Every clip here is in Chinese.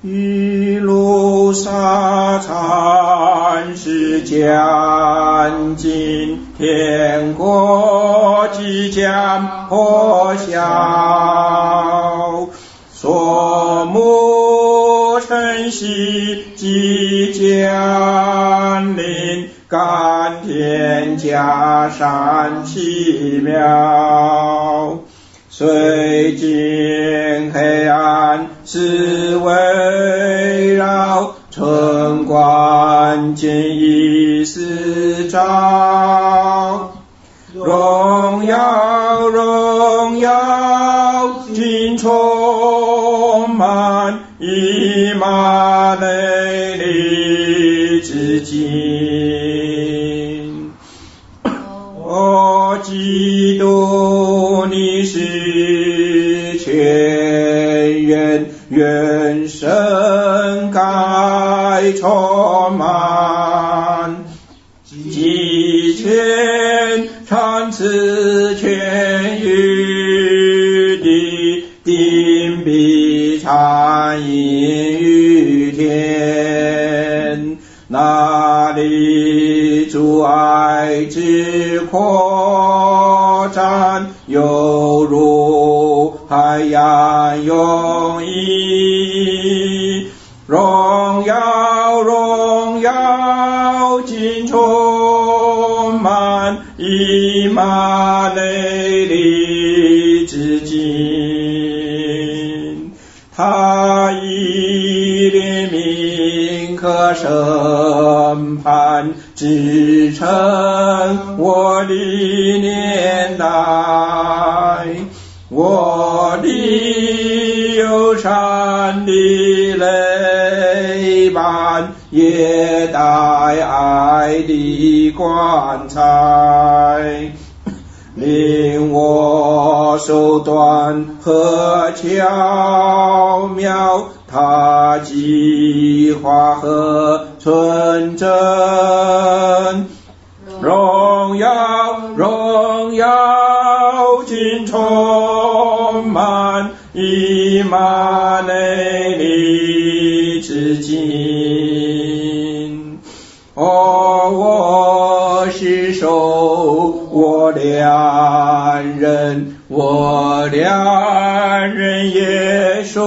一路沙蚕是将近，天国即将破晓，所慕晨曦即将临，甘甜加上奇妙，虽经黑暗是围绕，春光尽已是照，荣耀荣耀尽充满以马内利之境。哦，基督你是全员原生该充满，极全常赐全于地，定必常隐于天，那里主爱之扩展，犹如海洋涌溢，荣耀荣耀尽充满以马内利之境，他以怜悯可审判，支撑我的年代，我的忧伤的泪斑，也带爱的光彩，令我手段和巧妙，他计划和纯真，荣耀荣耀尽充满以马内利之境。哦，我是受我良人，我良人也属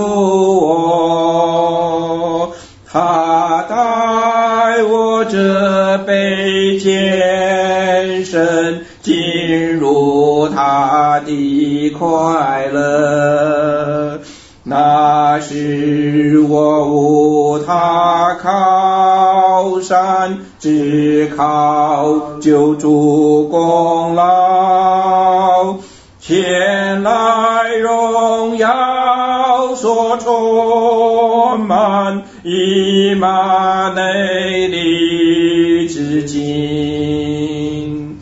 我，他带我这被艰深进入他的快乐，那是我无他靠山，只靠救主功劳，前来荣耀所充满以马内利之境。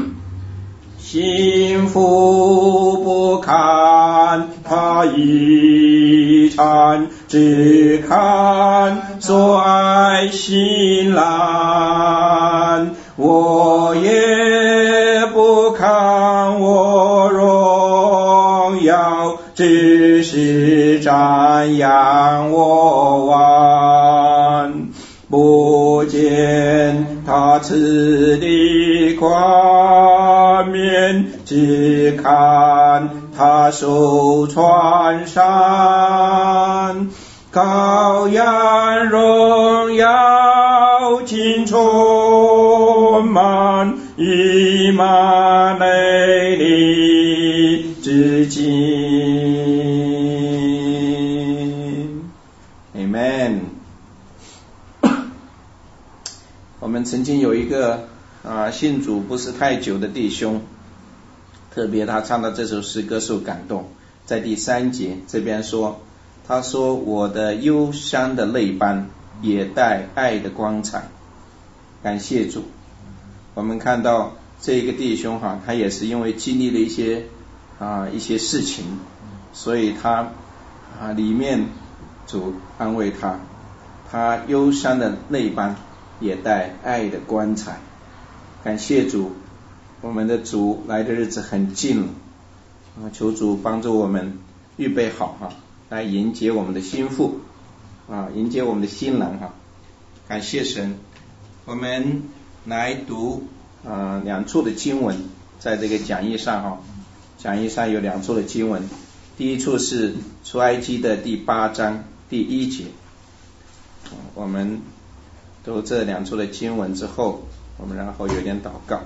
幸福不看他遗产，只看所爱心蓝，我也不看我荣耀，只是瞻仰我王，不见他赐的冠冕，只看他手穿上羔羊荣耀尽充满以马内利之境。 Amen。 我们曾经有一个信主不是太久的弟兄，特别他唱到这首诗歌受感动，在第3节这边说，他说我的忧伤的泪斑也带爱的光彩。感谢主。我们看到这个弟兄他也是因为经历了一些事情，所以他里面主安慰他，他忧伤的泪斑也带爱的光彩。感谢主，我们的主来的日子很近了，求主帮助我们预备好来迎接我们的心腹。 迎接我们的新郎感谢神。我们来读2处的经文，在这个讲义上讲义上有2处的经文。第一处是出埃及的第8章第1节。我们读这2处的经文之后，我们然后有点祷告。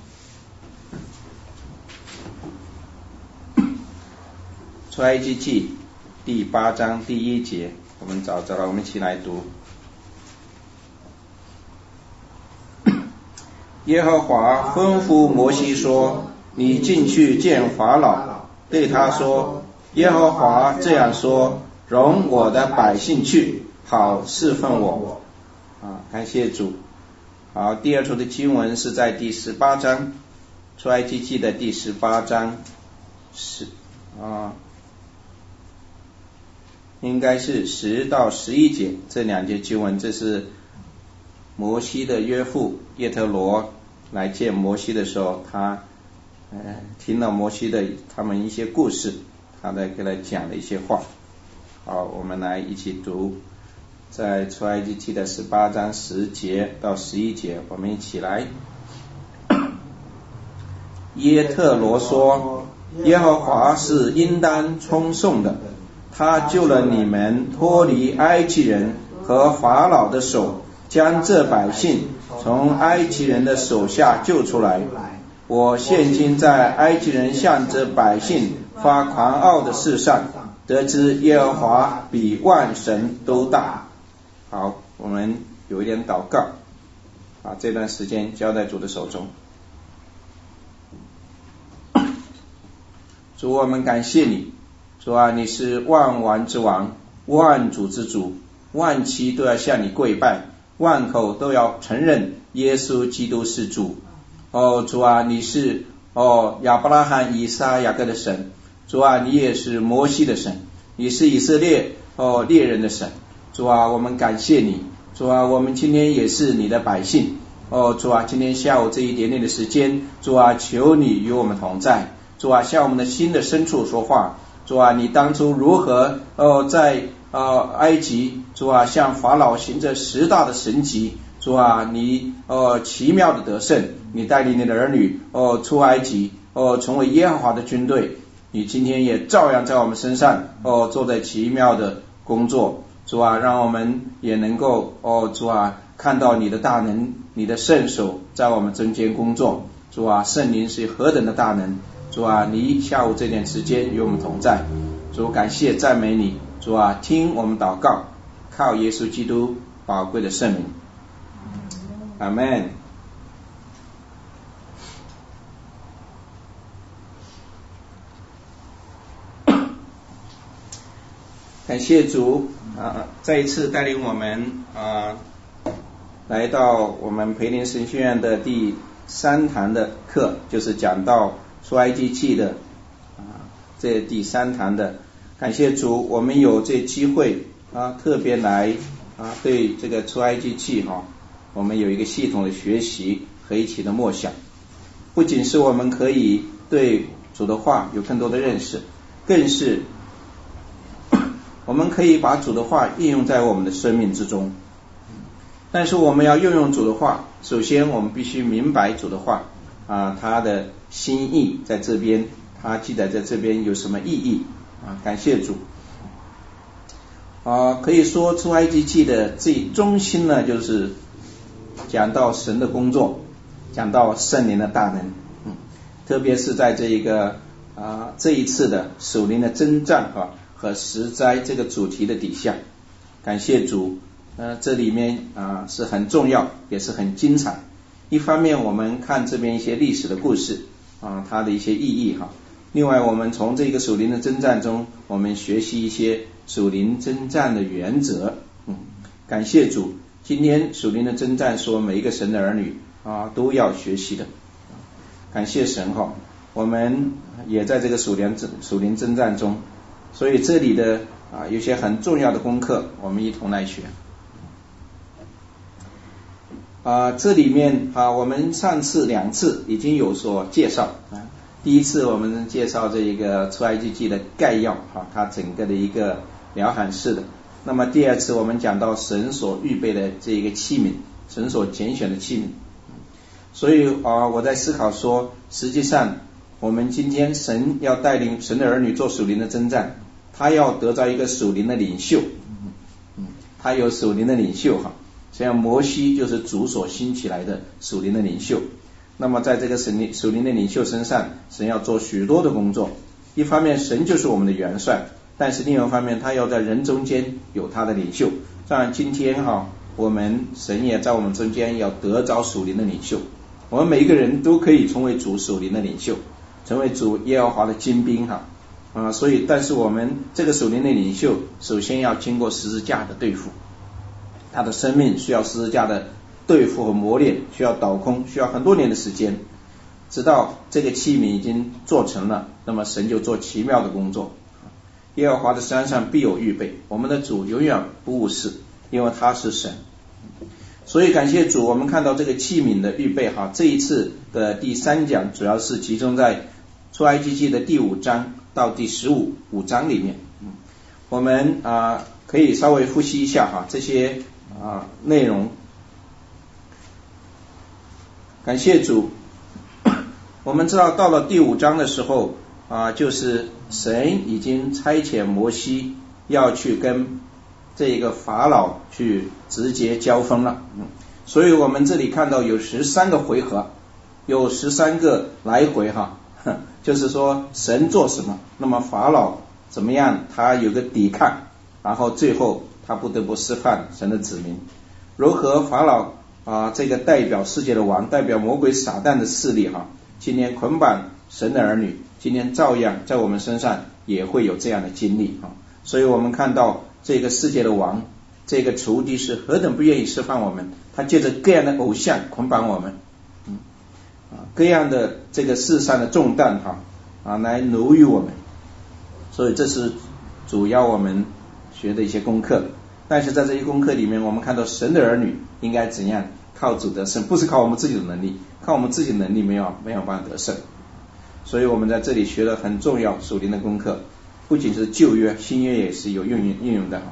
出埃及记第8章第1节，我们找着了，我们一起来读。耶和华吩咐摩西说，你进去见法老，对他说，耶和华这样说，容我的百姓去，好侍奉我。感谢主。好，第2处的经文是在第18章，出埃及记的第18章应该是10到11节，这2节经文。这是摩西的岳父叶特罗来见摩西的时候，他听到摩西的他们一些故事，他在给他讲了一些话。好，我们来一起读，在出埃及记的18章10节到11节，我们一起来。耶特罗说，耶和华是应当称颂的，他救了你们脱离埃及人和法老的手，将这百姓从埃及人的手下救出来。我现今在埃及人向这百姓发狂傲的事上，得知耶和华比万神都大。好，我们有一点祷告，这段时间交在主的手中。主，我们感谢你，主啊，你是万王之王，万主之主，万期都要向你跪拜，万口都要承认耶稣基督是主。主啊，你是亚伯拉罕、以撒、雅各的神。主啊，你也是摩西的神，你是以色列猎人的神。主啊，我们感谢你。主啊，我们今天也是你的百姓。主啊，今天下午这一点点的时间，主啊，求你与我们同在。主啊，向我们的心的深处说话。主啊，你当初如何在埃及，主啊，向法老行着10大的神迹。主啊，你奇妙的得胜，你带领你的儿女出埃及，成为耶和华的军队。你今天也照样在我们身上做在奇妙的工作。主啊，让我们也能够主啊，看到你的大能，你的圣手在我们中间工作。主啊，圣灵是何等的大能。主啊，你下午这点时间与我们同在。主，感谢赞美你。主啊，听我们祷告，靠耶稣基督宝贵的圣名。阿们。感谢主再一次带领我们来到我们培灵神学院的第3堂的课，就是讲到出埃及记的这第3堂的。感谢主，我们有这机会特别来对这个出埃及记我们有一个系统的学习和一起的默想。不仅是我们可以对主的话有更多的认识，更是我们可以把主的话应用在我们的生命之中。但是我们要运用主的话，首先我们必须明白主的话它的心意在这边，它记载在这边有什么意义感谢主可以说出埃及记的最中心呢，就是讲到神的工作，讲到圣灵的大能特别是在这一次的属灵的征战和十灾这个主题的底下。感谢主这里面是很重要，也是很精彩。一方面我们看这边一些历史的故事它的一些意义另外我们从这个属灵的征战中，我们学习一些属灵征战的原则感谢主，今天属灵的征战说每一个神的儿女都要学习的。感谢神我们也在这个属灵征战中，所以这里的有些很重要的功课我们一同来学这里面我们上次2次已经有所介绍第一次我们介绍这一个出埃及记的概要它整个的一个聊函式的那么第二次我们讲到神所预备的这个器皿，神所拣选的器皿。所以我在思考说，实际上我们今天神要带领神的儿女做属灵的征战，他要得到一个属灵的领袖，他有属灵的领袖哈，像摩西就是主所兴起来的属灵的领袖。那么在这个属灵的领袖身上，神要做许多的工作。一方面神就是我们的元帅，但是另外一方面他要在人中间有他的领袖。当然今天我们神也在我们中间要得着属灵的领袖，我们每一个人都可以成为主属灵的领袖，成为主耶和华的精兵所以但是我们这个属灵的领袖首先要经过十字架的对付，他的生命需要十字架的对付和磨练，需要倒空，需要很多年的时间，直到这个器皿已经做成了，那么神就做奇妙的工作。耶和华的山上必有预备，我们的主永远不误事，因为他是神。所以感谢主，我们看到这个器皿的预备这一次的第3讲主要是集中在出埃及记的第5章到第15章里面。我们可以稍微复习一下这些内容。感谢主，我们知道到了第5章的时候就是神已经差遣摩西要去跟这个法老去直接交锋了。所以我们这里看到有13个回合，有13个来回就是说神做什么，那么法老怎么样，他有个抵抗，然后最后他不得不释放神的子民。如何法老这个代表世界的王，代表魔鬼撒旦的势力今天捆绑神的儿女，今天照样在我们身上也会有这样的经历所以我们看到这个世界的王，这个仇敌是何等不愿意释放我们，他借着各样的偶像捆绑我们，各样的这个世上的重担来奴役我们。所以这是主要我们学的一些功课。但是在这些功课里面，我们看到神的儿女应该怎样靠主得胜，不是靠我们自己的能力，靠我们自己的能力没有办法得胜。所以我们在这里学了很重要属灵的功课，不仅是旧约，新约也是有应用的。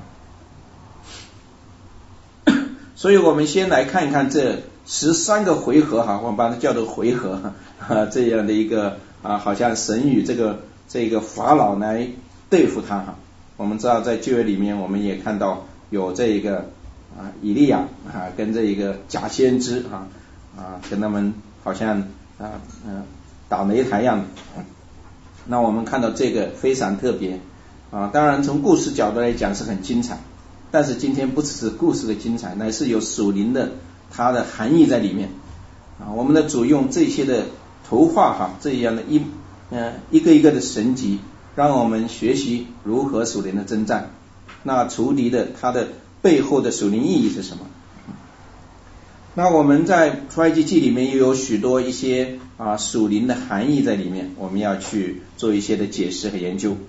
所以我们先来看一看这13个回合我们把它叫做回合这样的一个好像神与这个法老来对付他我们知道在旧约里面我们也看到有这个以利亚跟这一个假先知跟他们好像打擂台一样。那我们看到这个非常特别当然从故事角度来讲是很精彩，但是今天不只是故事的精彩，乃是有属灵的它的含义在里面我们的主用这些的图画这样的一个一个的神迹，让我们学习如何属灵的征战。那仇敌的它的背后的属灵意义是什么？那我们在出埃及记里面又有许多一些属灵的含义在里面，我们要去做一些的解释和研究。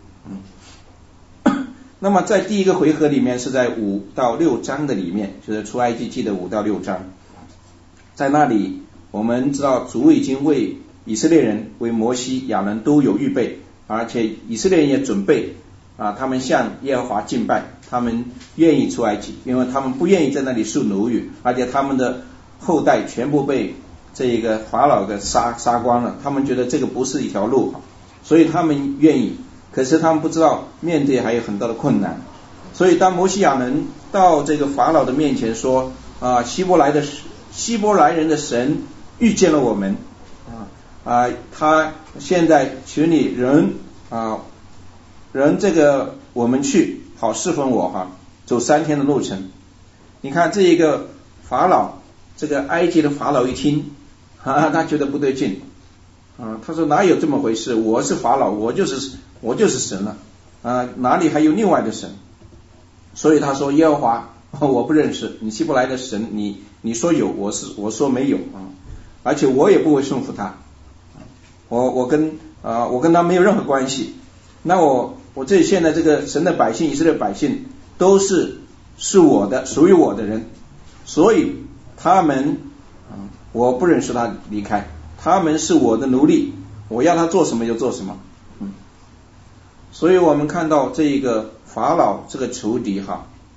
那么在第一个回合里面是在5到6章的里面，就是出埃及记的5到6章，在那里我们知道主已经为以色列人，为摩西亚伦都有预备，而且以色列人也准备他们向耶和华敬拜，他们愿意出埃及，因为他们不愿意在那里受奴役，而且他们的后代全部被这个法老给杀光了，他们觉得这个不是一条路，所以他们愿意，可是他们不知道面对还有很多的困难。所以当摩西亚伦到这个法老的面前说希伯来人的神遇见了我们他现在求你人这个我们去好侍奉我走3天的路程。你看这一个法老，这个埃及的法老一听他觉得不对劲他说哪有这么回事，我是法老，我就是神了哪里还有另外的神？所以他说耶和华我不认识，你希伯来的神你说有，我说没有而且我也不会顺服他，我跟他没有任何关系。那我这现在这个神的百姓，以色列百姓都是我的，属于我的人，所以他们我不认识他离开，他们是我的奴隶，我要他做什么就做什么所以我们看到这个法老这个仇敌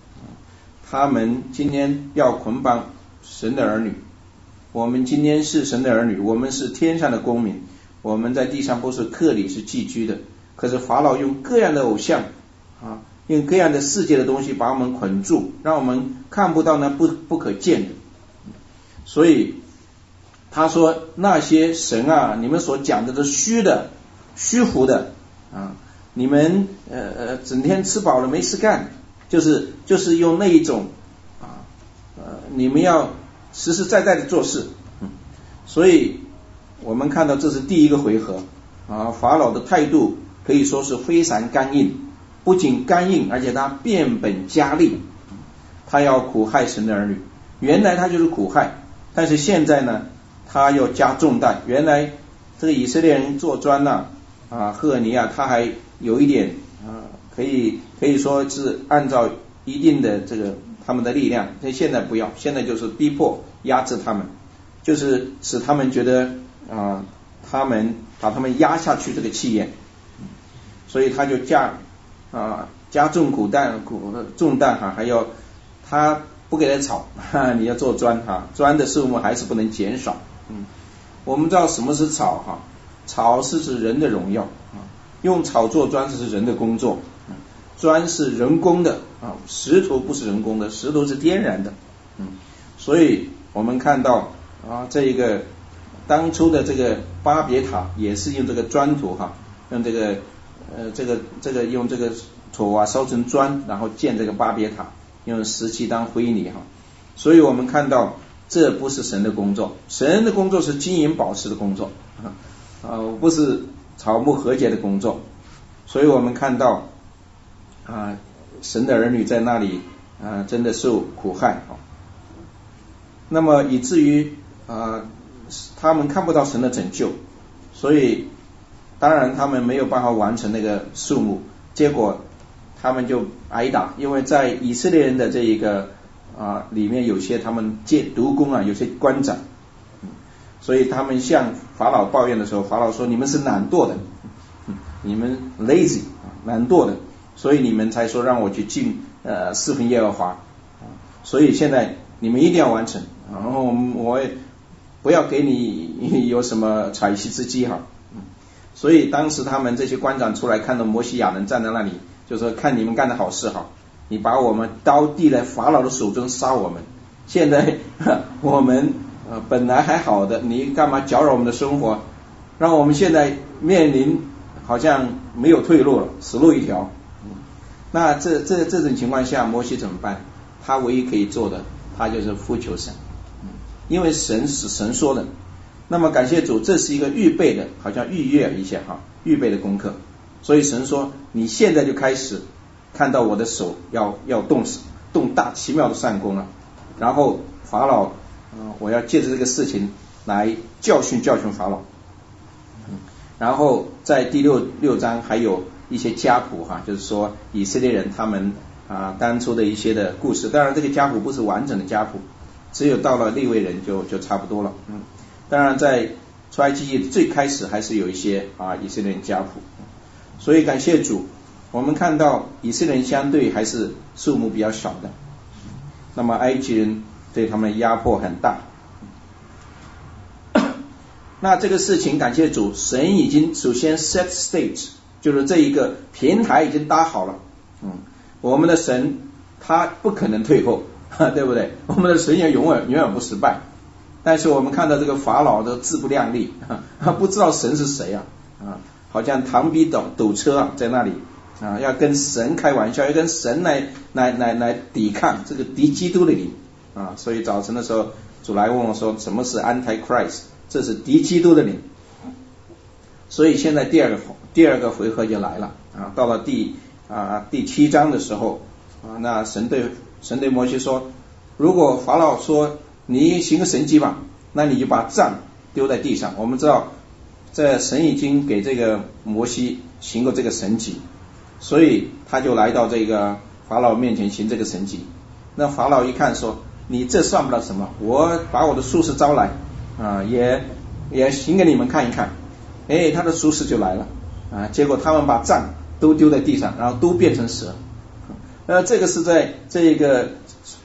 他们今天要捆绑神的儿女。我们今天是神的儿女，我们是天上的公民，我们在地上不是客旅，是寄居的。可是法老用各样的偶像用各样的世界的东西把我们捆住，让我们看不到那不可见的。所以他说那些神啊，你们所讲的是虚的虚浮的你们整天吃饱了没事干，就是用那一种你们要实实在在的做事。所以我们看到这是第一个回合法老的态度可以说是非常刚硬，不仅刚硬，而且他变本加厉，他要苦害神的儿女。原来他就是苦害，但是现在呢，他要加重担。原来这个以色列人做砖赫尔尼亚他还有一点可以说是按照一定的这个他们的力量，但现在不要，现在就是逼迫压制他们，就是使他们觉得他们把他们压下去这个气焰。所以他就加重重担还要他不给他草你要做砖砖的数目还是不能减少。我们知道什么是草草是指人的荣耀用草做砖是人的工作，砖是人工的石头不是人工的，石头是天然的。所以我们看到这一个当初的这个巴别塔也是用这个砖土用这个用这个土烧成砖，然后建这个巴别塔，用石漆当灰泥所以我们看到这不是神的工作，神的工作是金银宝石的工作不是草木和解的工作。所以我们看到神的儿女在那里真的受苦害那么以至于他们看不到神的拯救，所以当然他们没有办法完成那个数目，结果他们就挨打。因为在以色列人的这一个里面有些他们借督工有些官长，所以他们向法老抱怨的时候，法老说你们是懒惰的，你们 lazy 懒惰的，所以你们才说让我去侍奉耶和华，所以现在你们一定要完成，然后我也不要给你有什么喘息之机所以当时他们这些官长出来看到摩西亚人站在那里，就说看你们干的好事你把我们刀递在法老的手中杀我们，现在我们本来还好的，你干嘛搅扰我们的生活，让我们现在面临好像没有退路了，死路一条。那这种情况下摩西怎么办？他唯一可以做的他就是呼求神，因为神是神说的。那么感谢主，这是一个预备的，好像预约一下预备的功课。所以神说你现在就开始看到我的手要动大奇妙的善功了。然后法老我要借着这个事情来教训法老。然后在第六章还有一些家谱就是说以色列人他们当初的一些的故事。当然这个家谱不是完整的家谱，只有到了利未人就差不多了。当然在出埃及记最开始还是有一些以色列人家谱。所以感谢主，我们看到以色列人相对还是数目比较少的，那么埃及人对他们压迫很大。那这个事情感谢主，神已经首先 set stage， 就是这一个平台已经搭好了。我们的神他不可能退后，对不对？我们的神也永远不失败。但是我们看到这个法老的自不量力，不知道神是谁好像螳臂斗车在那里要跟神开玩笑，要跟神来抵抗这个敌基督的灵所以早晨的时候主来问我说什么是 Antichrist， 这是敌基督的灵。所以现在第二个回合就来了到了第7章的时候那神对摩西说，如果法老说你行个神迹吧，那你就把杖丢在地上。我们知道这神已经给这个摩西行过这个神迹，所以他就来到这个法老面前行这个神迹。那法老一看说，你这算不了什么，我把我的术士招来也行给你们看一看。他的术士就来了结果他们把杖都丢在地上，然后都变成蛇。这个是在这个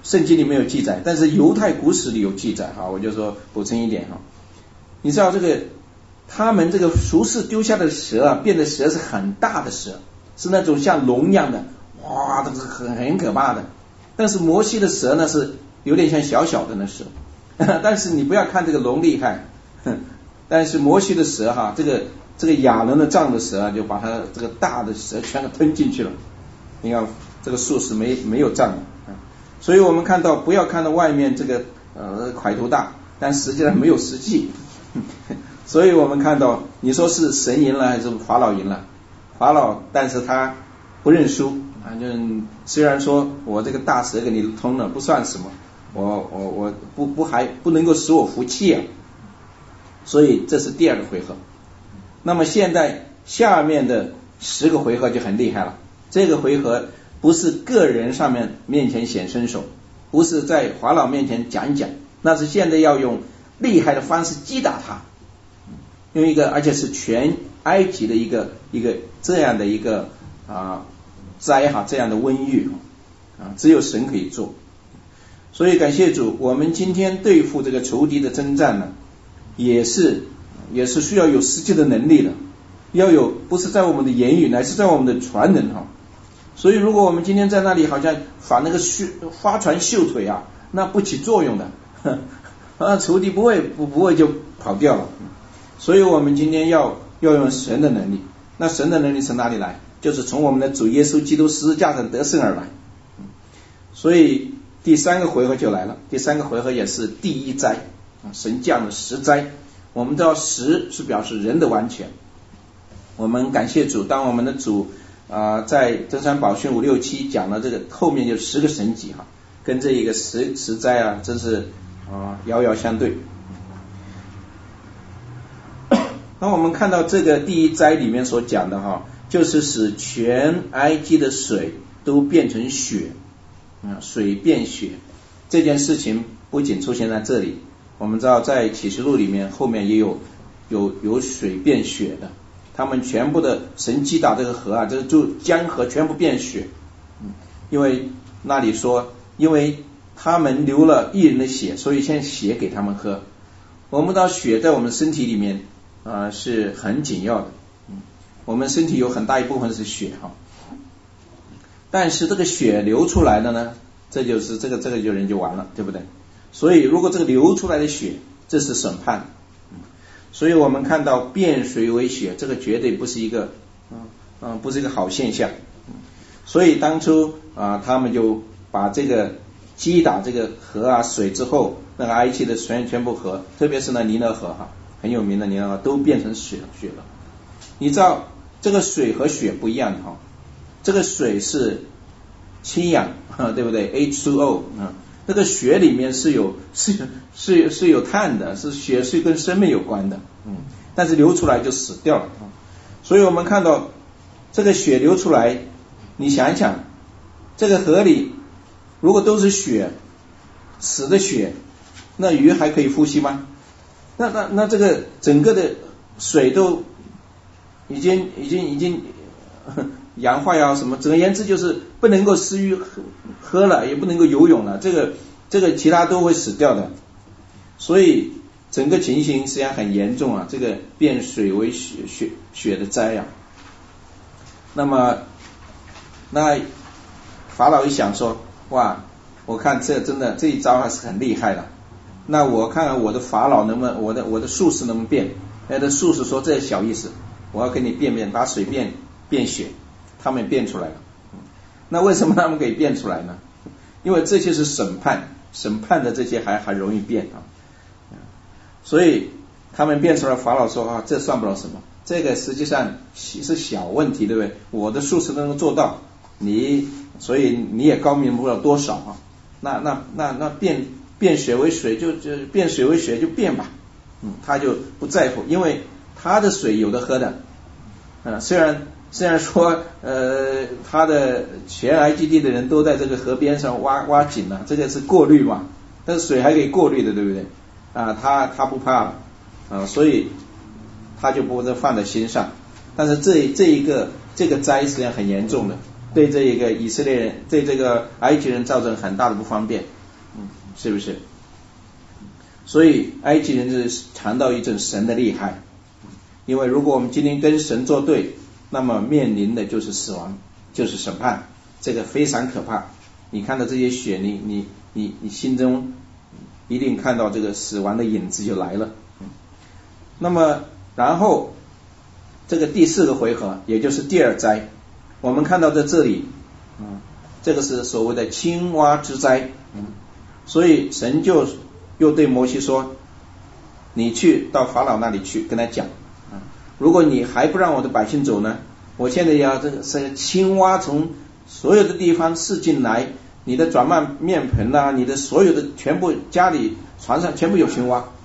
圣经里没有记载，但是犹太古史里有记载哈，我就说补充一点哈。你知道这个他们这个俗世丢下的蛇啊，变的蛇是很大的蛇，是那种像龙一样的，哇，这是很可怕的。但是摩西的蛇呢是有点像小小的那蛇，但是你不要看这个龙厉害，但是摩西的蛇哈，这个亚伦的杖的蛇就把它这个大的蛇全都吞进去了。你看这个树是没有杖的，所以我们看到不要看到外面这个块头大，但实际上没有实际。所以我们看到你说是神赢了还是法老赢了？法老但是他不认输啊，就虽然说我这个大蛇给你吞了不算什么，我不能够使我服气啊。所以这是第二个回合。那么现在下面的10个回合就很厉害了。这个回合不是个人面前显身手，不是在法老面前讲一讲，那是现在要用厉害的方式击打他，用一个而且是全埃及的一个这样的一个灾哈，这样的瘟疫只有神可以做。所以感谢主，我们今天对付这个仇敌的征战呢，也是需要有实际的能力的，要有不是在我们的言语，乃是在我们的传人哈。所以如果我们今天在那里好像把那个发传秀腿啊，那不起作用的，仇敌不会就跑掉了。所以我们今天要用神的能力，那神的能力从哪里来？就是从我们的主耶稣基督十字架上得胜而来。所以第3个回合就来了，第3个回合也是第一灾，神降了10灾。我们知道10是表示人的完全。我们感谢主，当我们的主在登山宝训5、6、7讲了这个后面就10个神迹哈，跟这一个10灾啊，真是遥遥相对。那我们看到这个第一灾里面所讲的哈，就是使全埃及的水都变成血，水变血这件事情不仅出现在这里，我们知道在启示录里面后面也有水变血的，他们全部的神击打这个河啊，这就江河全部变血，因为那里说，因为他们流了义人的血，所以现在血给他们喝。我们知道血在我们身体里面是很紧要的，我们身体有很大一部分是血哈，但是这个血流出来的呢，这就是这个就人就完了，对不对？所以如果这个流出来的血，这是审判。所以我们看到变水为血，这个绝对不是一个不是一个好现象。所以当初他们就把这个击打这个河啊水之后，那个埃及的全部河，特别是那尼勒河哈，很有名的尼勒河都变成血了。你知道这个水和血不一样的哈，这个水是氢氧对不对 H2O 那个血里面是有碳的，是血是跟生命有关的，但是流出来就死掉了。所以我们看到这个血流出来，你想一想，这个河里如果都是血，死的血，那鱼还可以呼吸吗？那这个整个的水都已经氧化呀什么，总而言之就是不能够食鱼喝了，也不能够游泳了，这个其他都会死掉的。所以整个情形实际上很严重啊，这个变水为血的灾啊。那么那法老一想说，哇，我看这真的这一招还是很厉害的，那我看看我的法老能不能，我的术士能不能变？这术士说这小意思，我要给你变把水变血，他们变出来了。那为什么他们可以变出来呢？因为这些是审判的这些还容易变所以他们变出来，法老说这算不了什么，这个实际上是小问题，对不对？我的术士能够做到，所以你也高明不了多少那变血为水就变水为血就变吧，他就不在乎，因为他的水有的喝的，虽然说他的全埃及地的人都在这个河边上挖井了，这个是过滤嘛，但是水还可以过滤的，对不对？他不怕了所以他就不会放在心上。但是这个灾实际上很严重的对这一个以色列人，对这个埃及人造成很大的不方便，是不是？所以埃及人是尝到一种神的厉害，因为如果我们今天跟神作对，那么面临的就是死亡，就是审判，这个非常可怕。你看到这些血，你心中一定看到这个死亡的影子就来了。那么然后这个第4个回合，也就是第2灾，我们看到在这里，这个是所谓的青蛙之灾。所以神就又对摩西说，你去到法老那里去跟他讲，如果你还不让我的百姓走呢，我现在要这个青蛙从所有的地方射进来，你的转卖面盆啊，你的所有的全部家里船上全部有青蛙。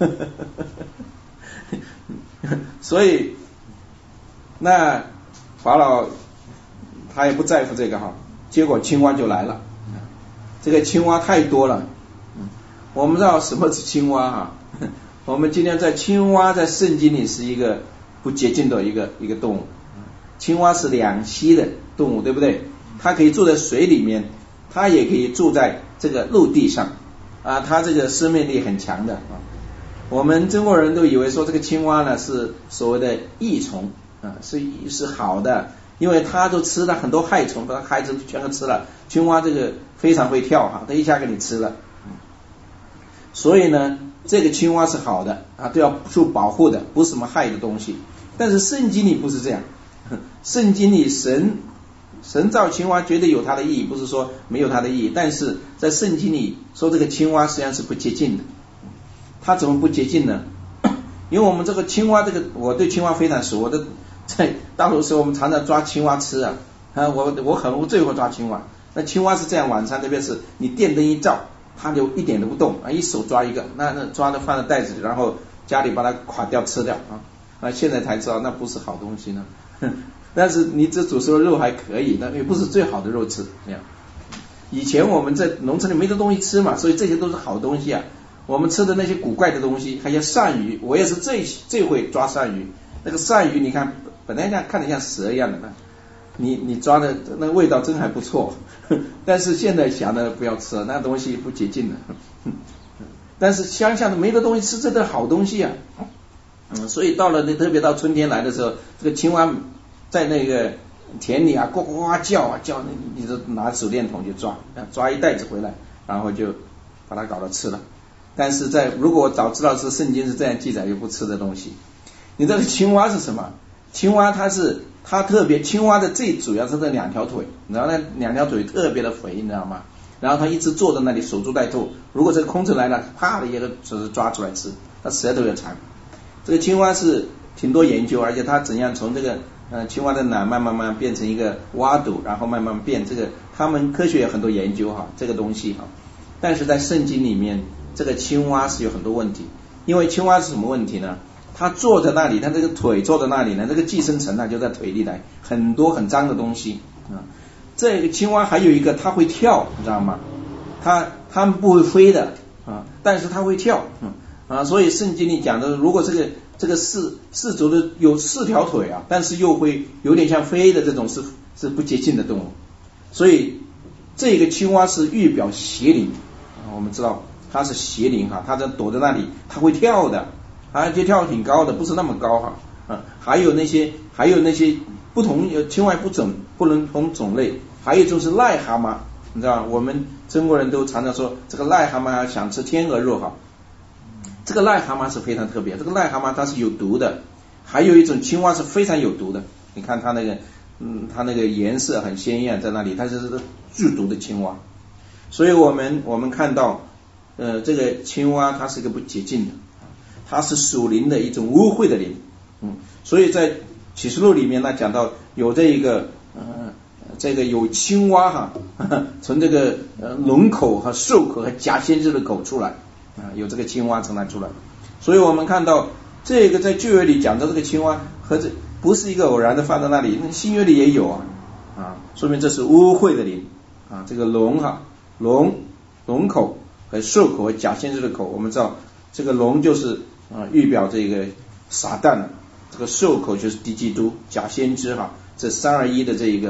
所以那法老他也不在乎这个结果青蛙就来了。这个青蛙太多了。我们知道什么是青蛙我们今天在青蛙在圣经里是一个不洁净的一个动物。青蛙是两栖的动物，对不对？它可以住在水里面，它也可以住在这个陆地上它这个生命力很强的我们中国人都以为说这个青蛙呢是所谓的益虫是好的，因为它都吃了很多害虫，把害虫全都吃了。青蛙这个非常会跳它一下给你吃了。所以呢这个青蛙是好的都要受保护的，不是什么害的东西。但是圣经里不是这样，圣经里神造青蛙绝对有它的意义，不是说没有它的意义。但是在圣经里说这个青蛙实际上是不洁净的。它怎么不洁净呢？因为我们这个青蛙，我对青蛙非常熟，在大陆时候我们常常抓青蛙吃我最会抓青蛙。那青蛙是这样，晚上特别是你电灯一照，它就一点都不动一手抓一个，那抓的放在袋子里，然后家里把它垮掉吃掉现在才知道那不是好东西呢。但是你这煮熟的肉还可以，那也不是最好的肉吃。以前我们在农村里没得东西吃嘛，所以这些都是好东西我们吃的那些古怪的东西，还有鳝鱼，我也是最会抓鳝鱼。那个鳝鱼你看本来看得像蛇一样的，你抓的那味道真还不错。但是现在想的不要吃了，那东西不洁净的。但是乡下的没得东西吃，这都好东西所以到了特别到春天来的时候，这个青蛙在那个田里呱呱呱叫你就拿手电筒去抓一袋子回来，然后就把它搞到吃了。但是如果我早知道是圣经是这样记载，就不吃的东西。你这个青蛙是什么？青蛙它特别，青蛙的最主要是这2条腿，然后那2条腿特别的肥，你知道吗？然后它一直坐在那里守株待兔，如果这个空着来了，啪的一个就是抓出来吃，它舌头也长。这个青蛙是挺多研究，而且它怎样从这个青蛙的卵慢慢变成一个蛙肚，然后慢慢变，这个他们科学有很多研究这个东西但是在圣经里面这个青蛙是有很多问题。因为青蛙是什么问题呢？它坐在那里，它这个腿坐在那里呢，这个寄生虫就在腿里来，很多很脏的东西这个青蛙还有一个，它会跳，你知道吗？它们不会飞的但是它会跳所以圣经里讲的，如果这个四足的有4条腿但是又会有点像飞的，这种是不洁净的动物。所以这个青蛙是预表邪灵我们知道它是邪灵它在躲在那里，它会跳的而且跳挺高的，不是那么高还有那些不同青蛙不同种类，还有就是癞蛤蟆，你知道我们中国人都常常说这个癞蛤蟆想吃天鹅肉这个癞蛤蟆是非常特别，这个癞蛤蟆它是有毒的。还有一种青蛙是非常有毒的，你看它那个颜色很鲜艳，在那里它是剧毒的青蛙。所以我们看到这个青蛙它是一个不洁净的，它是属灵的一种污秽的灵所以在启示录里面呢讲到有这个有青蛙从这个龙口和兽口和假先知的口出来有这个青蛙从那出来。所以我们看到这个在旧约里讲到这个青蛙和这不是一个偶然的放在那里，新约里也有说明这是污秽的灵这个龙口和兽口和假先知的口，我们知道这个龙就是预表这个撒旦这个兽口就是敌基督，假先知这321的这一个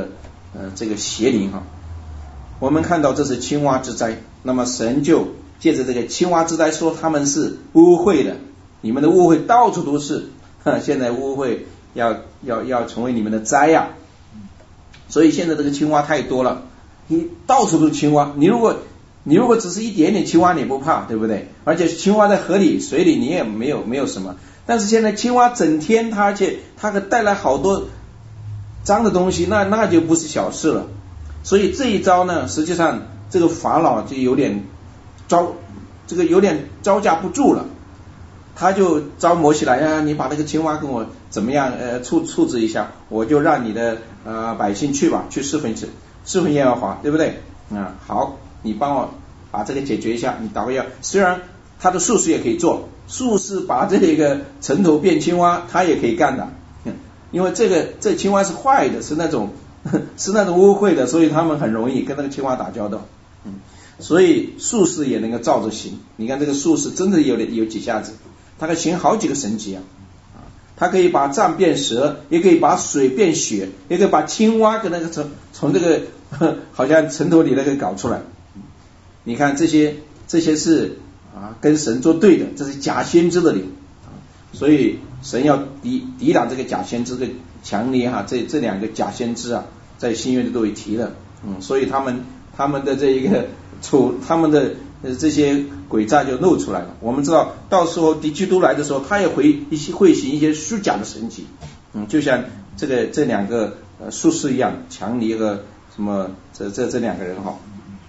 这个邪灵哈。我们看到这是青蛙之灾，那么神就借着这个青蛙之灾说他们是污秽的，你们的污秽到处都是，现在污秽要成为你们的灾呀。所以现在这个青蛙太多了，你到处都是青蛙，你如果只是一点点青蛙你不怕，对不对？而且青蛙在河里水里你也没有什么，但是现在青蛙整天而且它可带来好多脏的东西，那就不是小事了。所以这一招呢，实际上这个法老就有点招架不住了，他就招摩西来呀，你把那个青蛙跟我怎么样处置一下，我就让你的百姓去吧，去侍奉耶和华，对不对？好，你帮我把这个解决一下，你祷告要，虽然他的术士也可以做，术士把这个尘头变青蛙他也可以干的，因为这青蛙是坏的，是那种污秽的，所以他们很容易跟那个青蛙打交道。所以术士也能够照着行，你看这个术士真的有几下子，他可以行好几个神迹啊！他可以把杖变蛇，也可以把水变血，也可以把青蛙跟那个从这个好像尘头里那个搞出来。你看这些是跟神作对的，这是假先知的灵，所以神要抵挡这个假先知的强烈这两个假先知在新约里都有提了，所以他们的这一个他们的这些诡诈就露出来了。我们知道到时候敌基督来的时候，他也会行一些虚假的神迹，就像这两个术士一样，强尼和什么这两个人哈。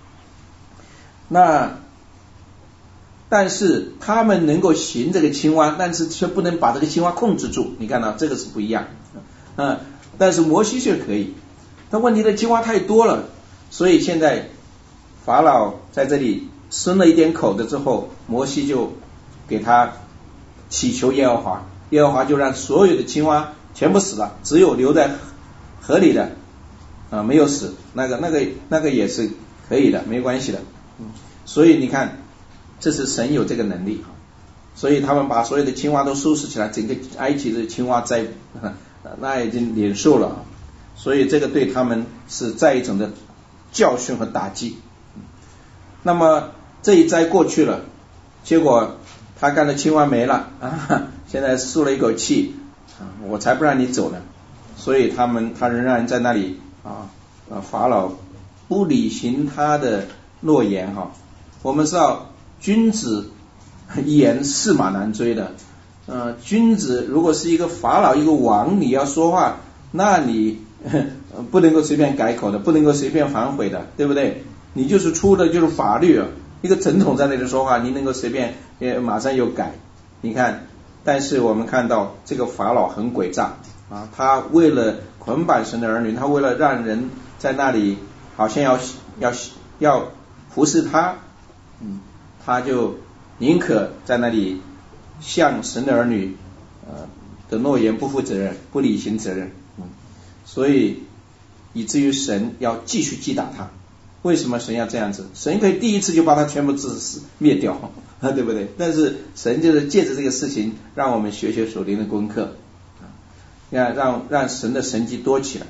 但是他们能够行这个青蛙，但是却不能把这个青蛙控制住，你看到这个是不一样。但是摩西却可以，但问题的青蛙太多了，所以现在法老在这里伸了一点口的之后，摩西就给他祈求耶和华，耶和华就让所有的青蛙全部死了，只有留在河里的没有死，那个也是可以的，没关系的。所以你看，这是神有这个能力，所以他们把所有的青蛙都收拾起来，整个埃及的青蛙灾那已经领受了，所以这个对他们是再一种的教训和打击。那么这一灾过去了，结果他干的青蛙没了现在舒了一口气我才不让你走呢。所以他仍然在那里法老不履行他的诺言我们知道君子言驷马难追的，君子如果是一个法老一个王，你要说话，那你不能够随便改口的，不能够随便反悔的，对不对？你就是出的就是法律一个总统在那里说话，你能够随便马上又改。你看，但是我们看到这个法老很诡诈他为了捆绑神的儿女，他为了让人在那里好像要服侍他，他就宁可在那里向神的儿女的诺言不负责任，不履行责任，所以以至于神要继续击打他。为什么神要这样子？神可以第一次就把他全部致死灭掉对不对？但是神就是借着这个事情让我们学学属灵的功课，让神的神迹多起来。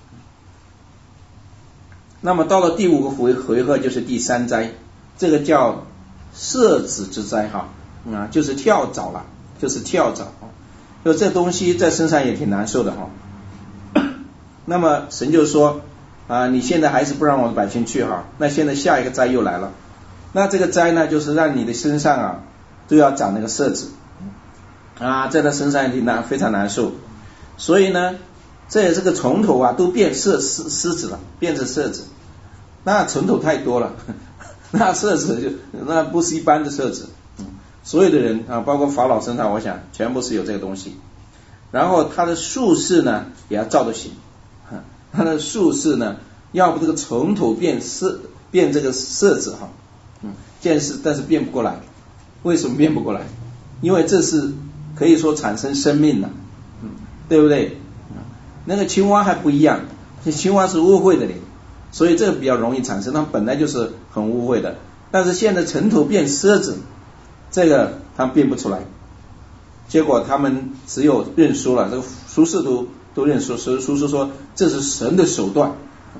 那么到了第5个回合就是第3灾，这个叫射子之灾就是跳蚤了，就是跳蚤就这东西在身上也挺难受的那么神就说你现在还是不让我的百姓去那现在下一个灾又来了。那这个灾呢，就是让你的身上都要长那个虱子在他身上非常难受。所以呢，这个从头都变虱子了，变成虱子。那从头太多了，那虱子那不是一般的虱子。所有的人包括法老身上，我想全部是有这个东西。然后他的术士呢也要照着行，他的术士呢，要不这个从头变这个虱子但是变不过来。为什么变不过来？因为这是可以说产生生命了，对不对？那个青蛙还不一样，青蛙是污秽的灵，所以这个比较容易产生，它本来就是很污秽的。但是现在从头变虱子，这个他们变不出来。结果他们只有认输了，这个术士都认输，术士说这是神的手段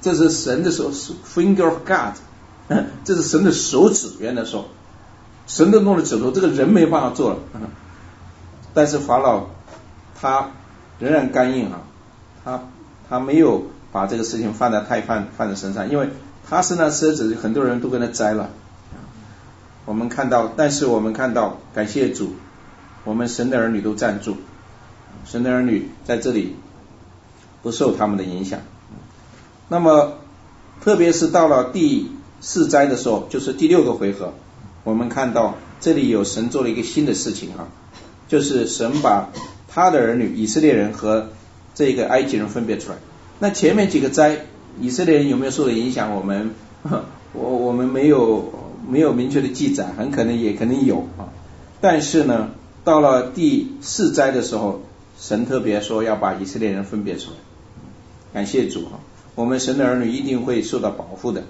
这是神的手 ，finger of God， 这是神的手指。原来说，神都弄了指头，这个人没办法做了。但是法老他仍然刚硬啊，他没有把这个事情放在身上，因为他身上狮子，很多人都跟他摘了。我们看到，但是我们看到，感谢主，我们神的儿女都站住，神的儿女在这里不受他们的影响。那么特别是到了第4灾的时候，就是第6个回合，我们看到这里有神做了一个新的事情就是神把他的儿女以色列人和这个埃及人分别出来。那前面几个灾以色列人有没有受到影响，我们没有明确的记载，很可能也可能有但是呢，到了第4灾的时候，神特别说要把以色列人分别出来。感谢主我们神的儿女一定会受到保护的。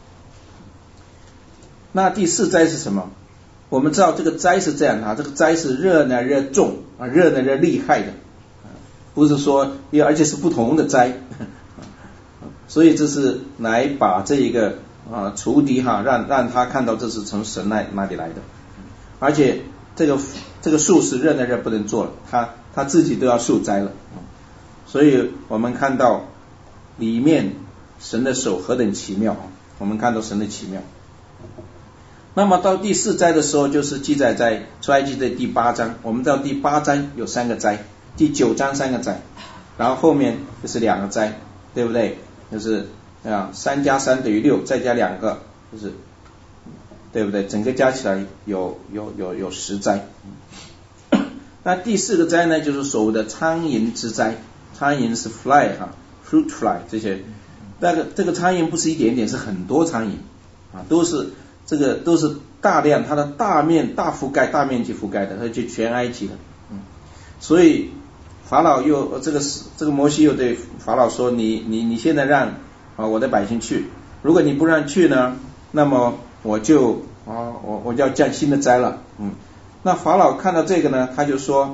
那第4灾是什么？我们知道这个灾是这样这个灾是热呢热重热呢热厉害的，不是说而且是不同的灾，所以这是来把这一个除敌让他看到这是从神那里来的。而且这个树是热呢热不能做了，他自己都要受灾了。所以我们看到里面神的手何等奇妙，我们看到神的奇妙。那么到第4灾的时候，就是记载在出埃及的第8章。我们知道第8章有3个灾，第9章3个灾，然后后面就是2个灾，对不对？就是3加3等于6，再加2个，就是对不对？整个加起来有10灾。那第4个灾呢，就是所谓的苍蝇之灾。苍蝇是 fly fruit fly 这些，这个苍蝇不是一点点，是很多苍蝇都是大量，它的大面积覆盖的，而且全埃及的。所以法老又这个摩西又对法老说，你现在让我的百姓去，如果你不让去呢，那么我就要降新的灾了。那法老看到这个呢，他就说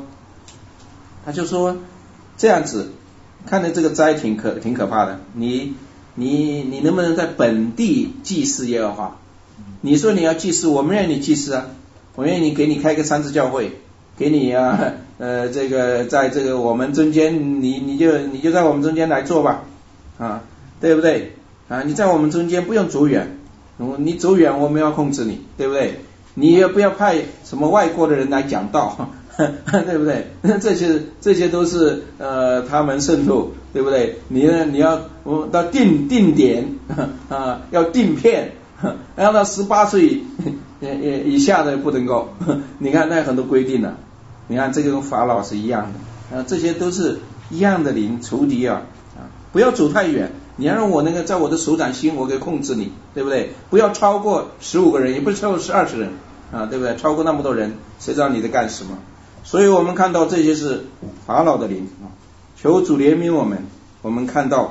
这样子，看着这个灾挺可怕的，你能不能在本地祭祀耶和华？你说你要祭祀，我们愿意你祭祀我愿意给你开个3次教会，给你这个在这个我们中间，你就在我们中间来做吧，对不对？你在我们中间不用走远，你走远我们要控制你，对不对？你也不要派什么外国的人来讲道，对不对？这些都是他们渗透，对不对？你要到定点要定片，要到18岁以下的不能够。你看那很多规定了，你看这个跟法老是一样的，这些都是一样的灵仇敌不要走太远，你要让我在我的手掌心我给控制你，对不对？不要超过15个人，也不是超过20人对不对？超过那么多人，谁知道你在干什么？所以我们看到这些是法老的灵求主怜悯我们。我们看到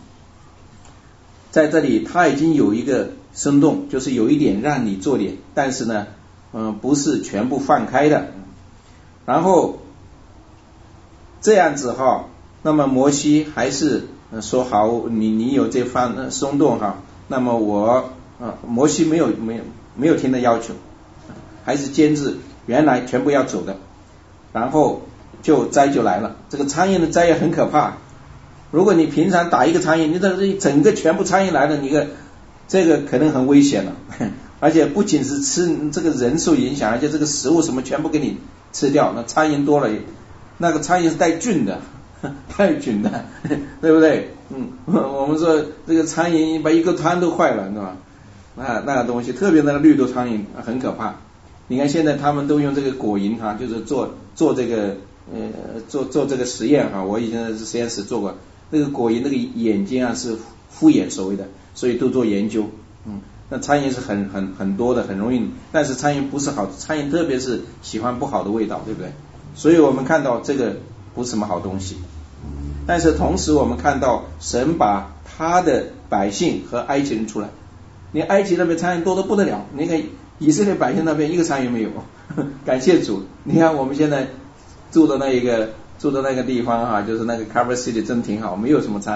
在这里他已经有一个生动，就是有一点让你做点，但是呢不是全部放开的。然后这样子那么摩西还是说好，你有这方松动那么摩西没有听的要求，还是坚持原来全部要走的，然后灾就来了。这个苍蝇的灾也很可怕，如果你平常打一个苍蝇，你这整个全部苍蝇来了，这个可能很危险了。而且不仅是吃这个人受影响，而且这个食物什么全部给你吃掉，那苍蝇多了，那个苍蝇是带菌的，对不对？我们说这个苍蝇把一个汤都坏了，对吧？那个东西，特别那个绿豆苍蝇很可怕。你看现在他们都用这个果蝇就是做这个做这个实验我以前在实验室做过，那个果蝇那个眼睛是复眼所谓的，所以都做研究。那苍蝇是很多的，很容易，但是苍蝇不是好，苍蝇特别是喜欢不好的味道，对不对？所以我们看到这个不是什么好东西。但是同时我们看到神把他的百姓和埃及人出来，你埃及那边苍蝇多得不得了，那个以色列百姓那边一个苍蝇没有，感谢主。你看我们现在住的那个地方就是那个 Cover City 真挺好，没有什么苍蝇，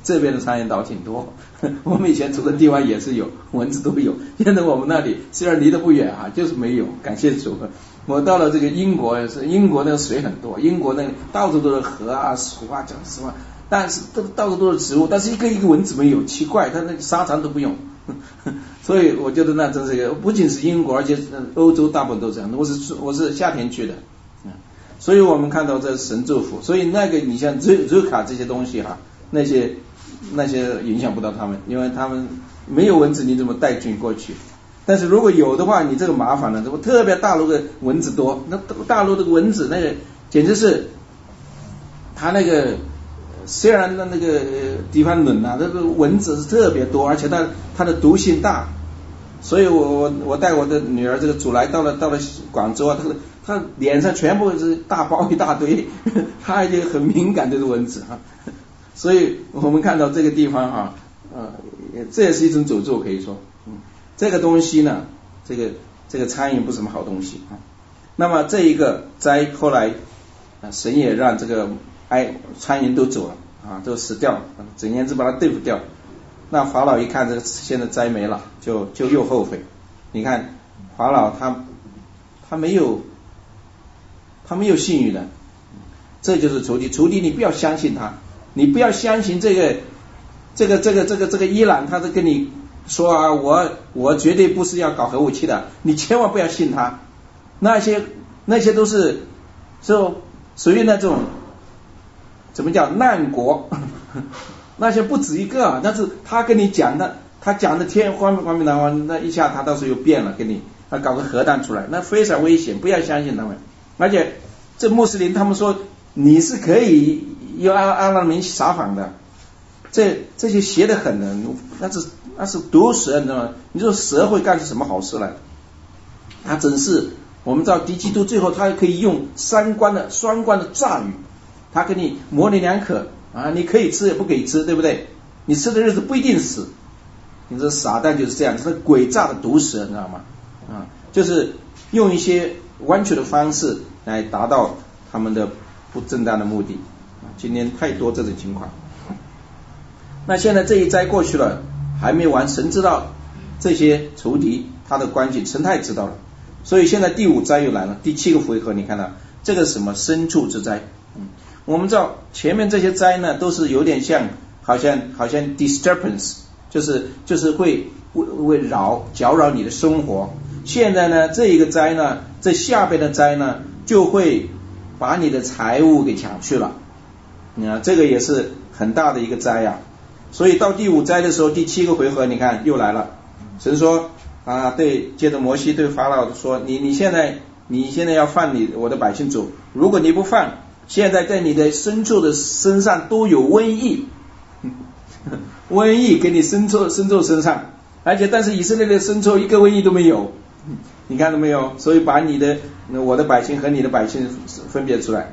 这边的苍蝇岛挺多。我们以前住的地方也是有，蚊子都有。现在我们那里虽然离得不远啊，就是没有，感谢主。我到了这个英国也是，英国那个水很多，英国那个到处都是河啊、湖啊，讲实话，但是到处都是植物，但是一个蚊子没有，奇怪，它那个沙场都不用。所以我觉得那真是一个，不仅是英国，而且欧洲大部分都这样。我是夏天去的，所以我们看到这是神祝福。所以那个你像瑞卡这些东西哈，那些影响不到他们，因为他们没有蚊子，你怎么带菌过去？但是如果有的话，你这个麻烦了。特别大陆的蚊子多，那大陆的蚊子那个简直是，它那个虽然那个地方冷啊，这个蚊子是特别多，而且它的毒性大。所以我带我的女儿这个祖来到了广州啊，她脸上全部是大包一大堆，她已经很敏感对蚊子哈。所以我们看到这个地方哈，这也是一种诅咒可以说。这个东西呢，这个苍蝇不是什么好东西啊。那么这一个灾后来神也让这个苍蝇都走了啊，都死掉了，整言之把它对付掉。那法老一看这个现在灾没了，就又后悔。你看法老他没有信誉的，这就是仇敌。仇敌你不要相信他，你不要相信这个伊朗，他是跟你说啊，我绝对不是要搞核武器的，你千万不要信他。那些都是属于那种怎么讲难国，那些不止一个，但是他跟你讲的，他讲的天花面的话，那一下他到时候又变了，跟你他搞个核弹出来，那非常危险，不要相信他们。而且这穆斯林他们说你是可以用阿拉明撒谎的，这些邪得很的，那是毒蛇，你知道吗？你说蛇会干出什么好事来？他真是，我们知道敌基督最后他可以用双关的诈语，他给你模棱两可啊，你可以吃也不可以吃，对不对？你吃的日子不一定死。你说撒旦就是这样，是诡诈的毒蛇，你知道吗？啊，就是用一些弯曲的方式来达到他们的不正当的目的。今天太多这种情况。那现在这一灾过去了，还没完，神知道这些仇敌他的关系，神太知道了。所以现在第5灾又来了，第7个回合，你看到这个什么牲畜之灾。我们知道前面这些灾呢，都是有点像好像 disturbance， 就是会搅扰你的生活。现在呢，这一个灾呢，这下边的灾呢，就会把你的财物给抢去了。这个也是很大的一个灾呀。所以到第5灾的时候，第7个回合，你看又来了。神说啊，接着摩西对法老说，你现在要放我的百姓走，如果你不放，现在在你的牲畜的身上都有瘟疫，瘟疫给你牲畜身上，而且但是以色列的牲畜一个瘟疫都没有，你看到没有？所以把我的百姓和你的百姓分别出来。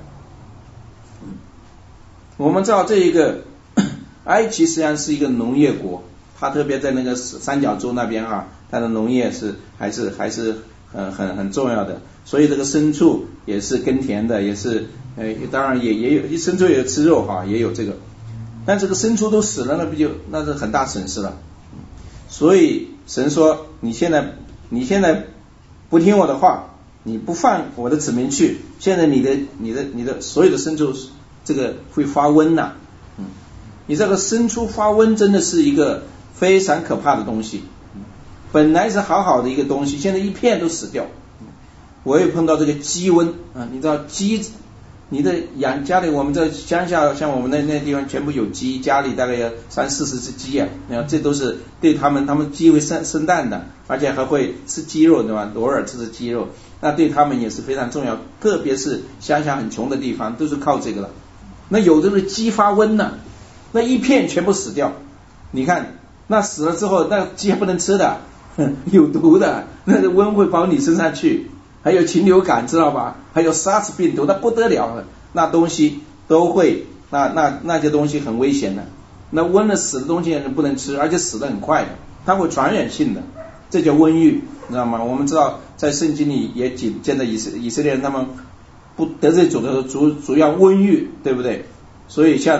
我们知道这一个埃及实际上是一个农业国，它特别在那个三角洲那边啊，它的农业还是很重要的。所以这个牲畜也是耕田的，也是当然也有牲畜也吃肉哈，也有这个。但这个牲畜都死了，那是很大损失了。所以神说你现在不听我的话，你不放我的子民去，现在你的所有的牲畜这个会发瘟呐。你这个牲畜发瘟真的是一个非常可怕的东西。本来是好好的一个东西，现在一片都死掉。我也碰到这个鸡瘟啊，你知道鸡，你的养家里，我们在乡下，像我们那地方全部有鸡，家里大概有30-40只鸡啊，你看这都是对他们鸡会生蛋的，而且还会吃鸡肉，对吧？偶尔吃鸡肉，那对他们也是非常重要，特别是乡下很穷的地方，都是靠这个了。那有的是鸡发瘟呢，那一片全部死掉，你看那死了之后，那鸡还不能吃的，有毒的，那个瘟会跑你身上去。还有禽流感，知道吧？还有 SARS 病毒，那不得了了，那东西都会，那些东西很危险的。那瘟了死的东西不能吃，而且死得很快的，它会传染性的，这叫瘟疫，知道吗？我们知道在圣经里也见到以色列人他们不得罪主的时候，主要瘟疫，对不对？所以像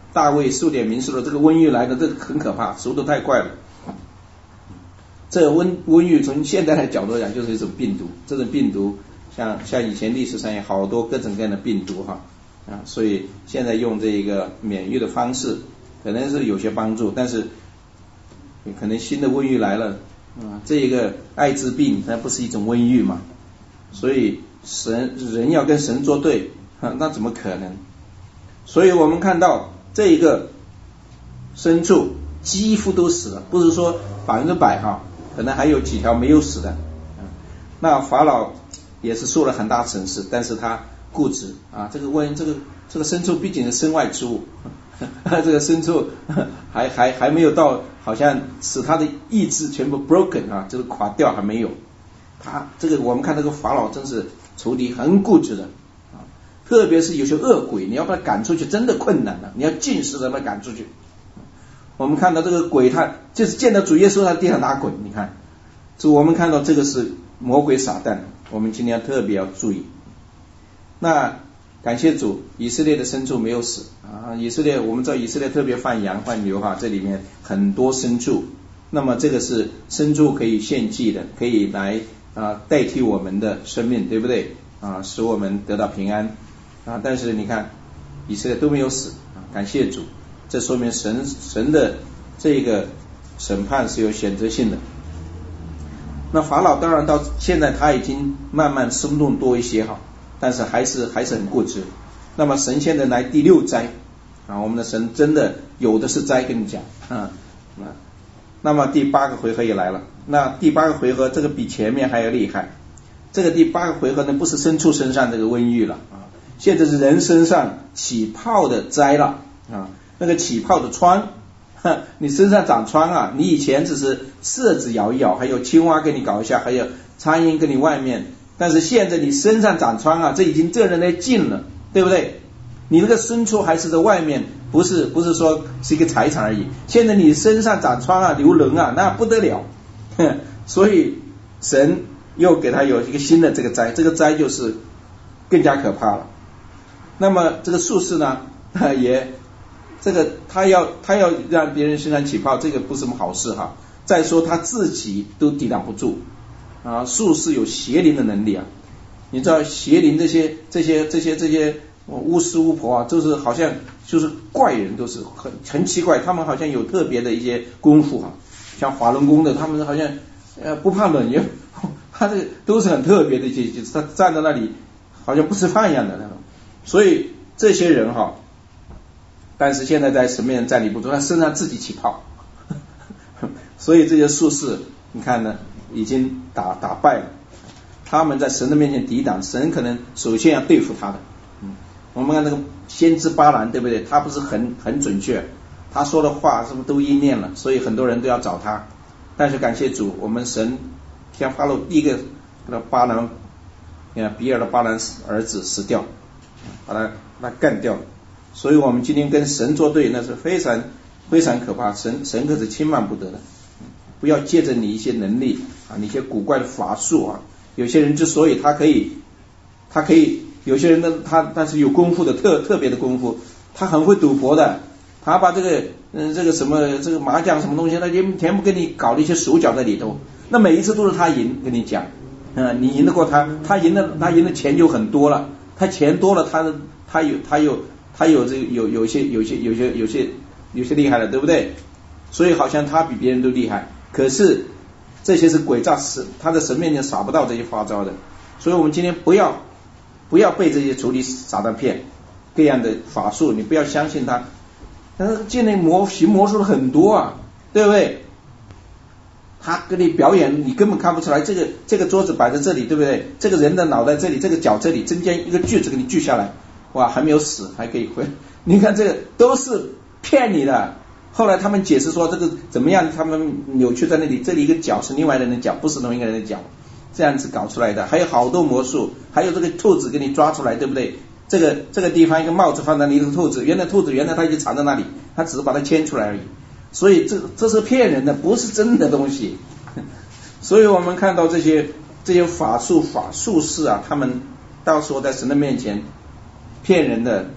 大卫数点民数的这个瘟疫来的，这个很可怕，速度太快了。这瘟疫从现在的角度讲就是一种病毒，这种病毒像以前历史上有好多各种各样的病毒所以现在用这个免疫的方式可能是有些帮助，但是可能新的瘟疫来了这一个艾滋病它不是一种瘟疫嘛，所以人要跟神作对那怎么可能？所以我们看到这一个牲畜几乎都死了，不是说100%可能还有几条没有死的。那法老也是受了很大损失，但是他固执这个牲畜毕竟是身外之物这个牲畜还没有到好像使他的意志全部 broken 就是垮掉还没有。我们看这个法老真是仇敌很固执的特别是有些恶鬼，你要把他赶出去真的困难了，你要尽时的把他赶出去。我们看到这个鬼他就是见到主耶稣他在地上打滚，你看我们看到这个是魔鬼撒旦，我们今天特别要注意。那感谢主，以色列的牲畜没有死以色列我们知道以色列特别放羊放牛这里面很多牲畜，那么这个是牲畜可以献祭的，可以来代替我们的生命，对不对使我们得到平安但是你看以色列都没有死感谢主，这说明神的这个审判是有选择性的。那法老当然到现在他已经慢慢生动多一些但是还是很固执。那么神现在来第6灾我们的神真的有的是灾跟你讲那么第8个回合也来了，那第8个回合这个比前面还要厉害。这个第8个回合呢不是牲畜身上这个瘟疫了现在是人身上起泡的灾了那个起泡的疮你身上长疮你以前只是虱子咬一咬，还有青蛙给你搞一下，还有苍蝇跟你外面，但是现在你身上长疮这已经这人来尽了，对不对？你那个牲畜还是在外面，不是说是一个财产而已，现在你身上长疮流脓那不得了所以神又给他有一个新的这个灾，这个灾就是更加可怕了。那么这个术士呢也这个他要让别人身上起泡，这个不是什么好事再说他自己都抵挡不住术士有邪灵的能力你知道邪灵这些巫师巫婆就是好像就是怪人，都是很奇怪，他们好像有特别的一些功夫像法轮功的，他们好像不怕冷也他这个都是很特别的一些，就是他站在那里好像不吃饭一样的那种。所以这些人但是现在在神面前站立不住，他身上自己起泡所以这些术士你看呢已经打败了，他们在神的面前抵挡，神可能首先要对付他的我们看那个先知巴兰，对不对？他不是很准确，他说的话是不是都应验了，所以很多人都要找他。但是感谢主，我们神天发了第一个巴兰比尔的巴兰儿子死掉，把他干掉了。所以我们今天跟神作对，那是非常非常可怕，神可是轻慢不得的。不要借着你一些能力你一些古怪的法术有些人之所以他可以有些人呢他是有功夫的，特别的功夫，他很会赌博的，他把这个什么这个麻将什么东西，他全部给你搞了一些手脚在里头，那每一次都是他赢，跟你讲你赢得过他赢的钱就很多了，他钱多了，他有这个有些厉害了，对不对？所以好像他比别人都厉害，可是这些是诡诈，他在神面前撒不到这些花招的。所以我们今天不要被这些仇敌撒旦骗，各样的法术你不要相信他，但是现在行魔术的很多对不对？他跟你表演你根本看不出来，这个桌子摆在这里，对不对？这个人的脑袋这里，这个脚这里，中间一个锯子给你锯下来，哇，还没有死还可以回，你看这个都是骗你的。后来他们解释说这个怎么样，他们扭曲在那里，这里一个脚是另外一个人的脚，不是同一个人的脚，这样子搞出来的。还有好多魔术，还有这个兔子给你抓出来，对不对？这个地方一个帽子放在你的兔子，原来它已经藏在那里，它只是把它牵出来而已。所以这是骗人的，不是真的东西。所以我们看到这些法术士他们到时候在神的面前骗人的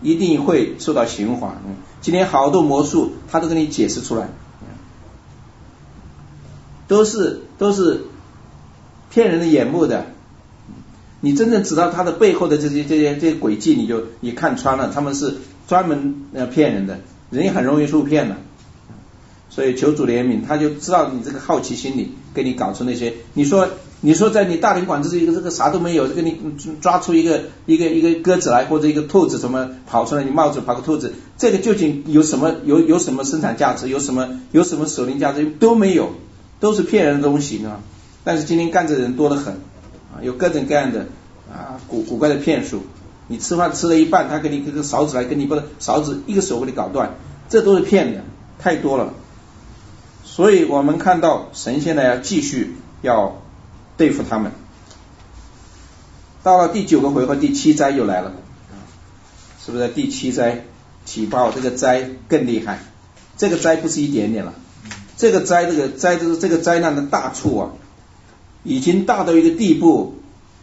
一定会受到刑罚。今天好多魔术他都给你解释出来，都是骗人的眼目的。你真正知道他的背后的这些诡计，你看穿了，他们是专门骗人的，人也很容易受骗的。所以求主怜悯，他就知道你这个好奇心理，给你搞出那些。你说在你大庭广众这个啥都没有，给你抓出一个鸽子来，或者一个兔子什么跑出来，你冒着跑个兔子，这个究竟有什么生产价值，有什么守灵价值都没有，都是骗人的东西啊。但是今天干这人多得很啊，有各种各样的古怪的骗术。你吃饭吃了一半，他给你这个勺子来，给你把勺子一个手给你搞断，这都是骗的，太多了。所以我们看到神现在要继续要对付他们。到了第9个回合，第7灾又来了，是不是？第7灾起爆，这个灾更厉害。这个灾不是一点点了，这个灾难的大处啊，已经大到一个地步，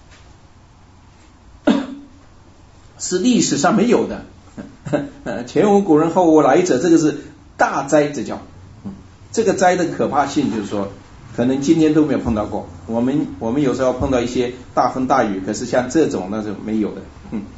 是历史上没有的。前无古人后无来者，这个是大灾，这叫。这个灾的可怕性就是说，可能今天都没有碰到过。我们有时候碰到一些大风大雨，可是像这种那是没有的。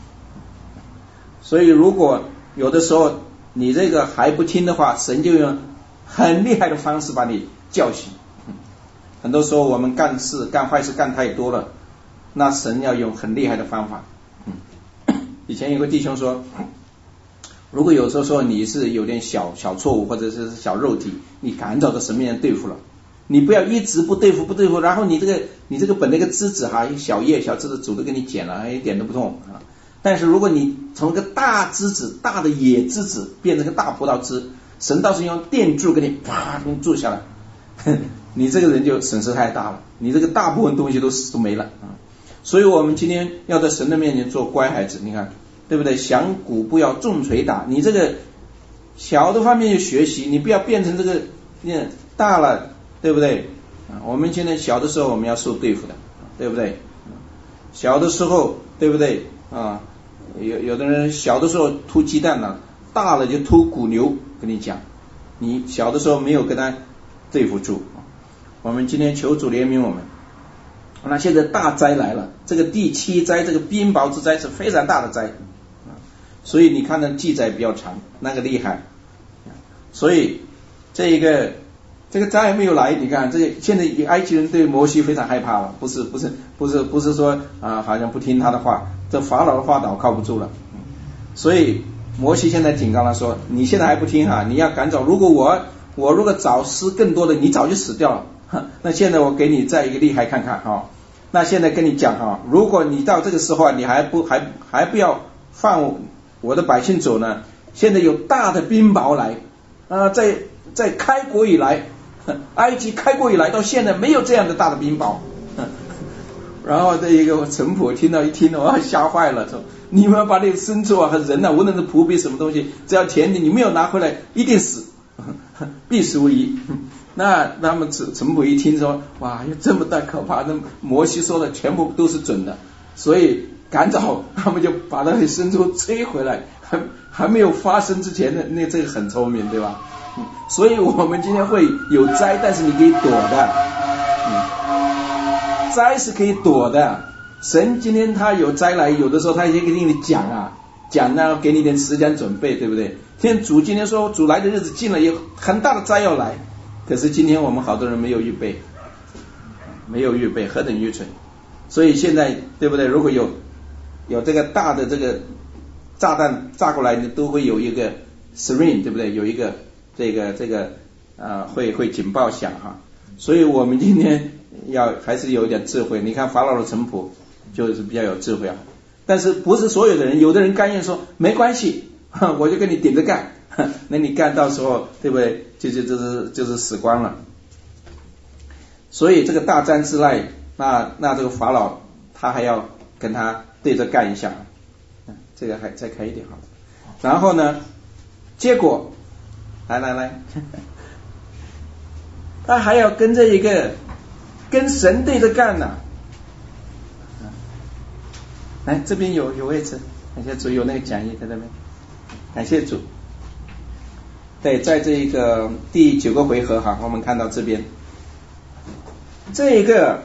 所以如果有的时候你这个还不听的话，神就用很厉害的方式把你叫醒。很多时候我们干坏事干太多了，那神要用很厉害的方法。以前有个弟兄说，如果有时候说你是有点小错误或者是小肉体，你赶早的神面前对付了，你不要一直不对付，然后你这个本那个枝子小叶小枝子主都给你剪了，一点都不痛啊。但是如果你从一个大枝子大的野枝子变成个大葡萄枝，神倒是用电柱给你啪给你柱下来，你这个人就损失太大了，你这个大部分东西都没了啊。所以我们今天要在神的面前做乖孩子，你看对不对？响鼓不要重锤打，你这个小的方面去学习，你不要变成这个大了，对不对？我们现在小的时候我们要受对付的，对不对？小的时候对不对啊？有的人小的时候吐鸡蛋了，大了就吐骨牛，跟你讲，你小的时候没有跟他对付住。我们今天求主怜悯我们。那现在大灾来了，这个第7灾，这个冰雹之灾是非常大的灾，所以你看的记载比较长，那个厉害。所以这个灾还没有来，你看这个现在埃及人对摩西非常害怕了，不是说好像不听他的话，这法老的话倒靠不住了。所以摩西现在警告他说，你现在还不听你要赶走，如果我如果早施更多的，你早就死掉了。那现在我给你再一个厉害看看那现在跟你讲如果你到这个时候你还不要放我的百姓走呢，现在有大的冰雹来在开国以来，埃及开国以来到现在没有这样的大的冰雹。然后这一个臣仆一听吓坏了，说你们要把那个牲畜和人无论是仆婢什么东西，只要田地你没有拿回来一定死，必死无疑。那他们臣仆一听说，哇，有这么大可怕，那摩西说的全部都是准的，所以赶早他们就把那些牲畜追回来，还没有发生之前的这个很聪明，对吧？所以我们今天会有灾，但是你可以躲的，灾是可以躲的。神今天他有灾来，有的时候他也给你讲呢，给你点时间准备，对不对？主今天说主来的日子近了，有很大的灾要来。可是今天我们好多人没有预备，何等愚蠢！所以现在对不对？如果有这个大的这个炸弹炸过来，你都会有一个 siren， 对不对？有一个这个会警报响所以我们今天还是有一点智慧。你看法老的臣仆就是比较有智慧但是不是所有的人，有的人甘愿说没关系，我就跟你顶着干。那你干到时候对不对？就是死光了。所以这个大战之内，那这个法老他还要跟他对着干一下，这个还再开一点好了。然后呢，结果来，他还要跟着一个跟神对着干呢。来这边有位置，而且有那个讲义在这边。 感谢主。对，在这个第9个回合哈，我们看到这边，这个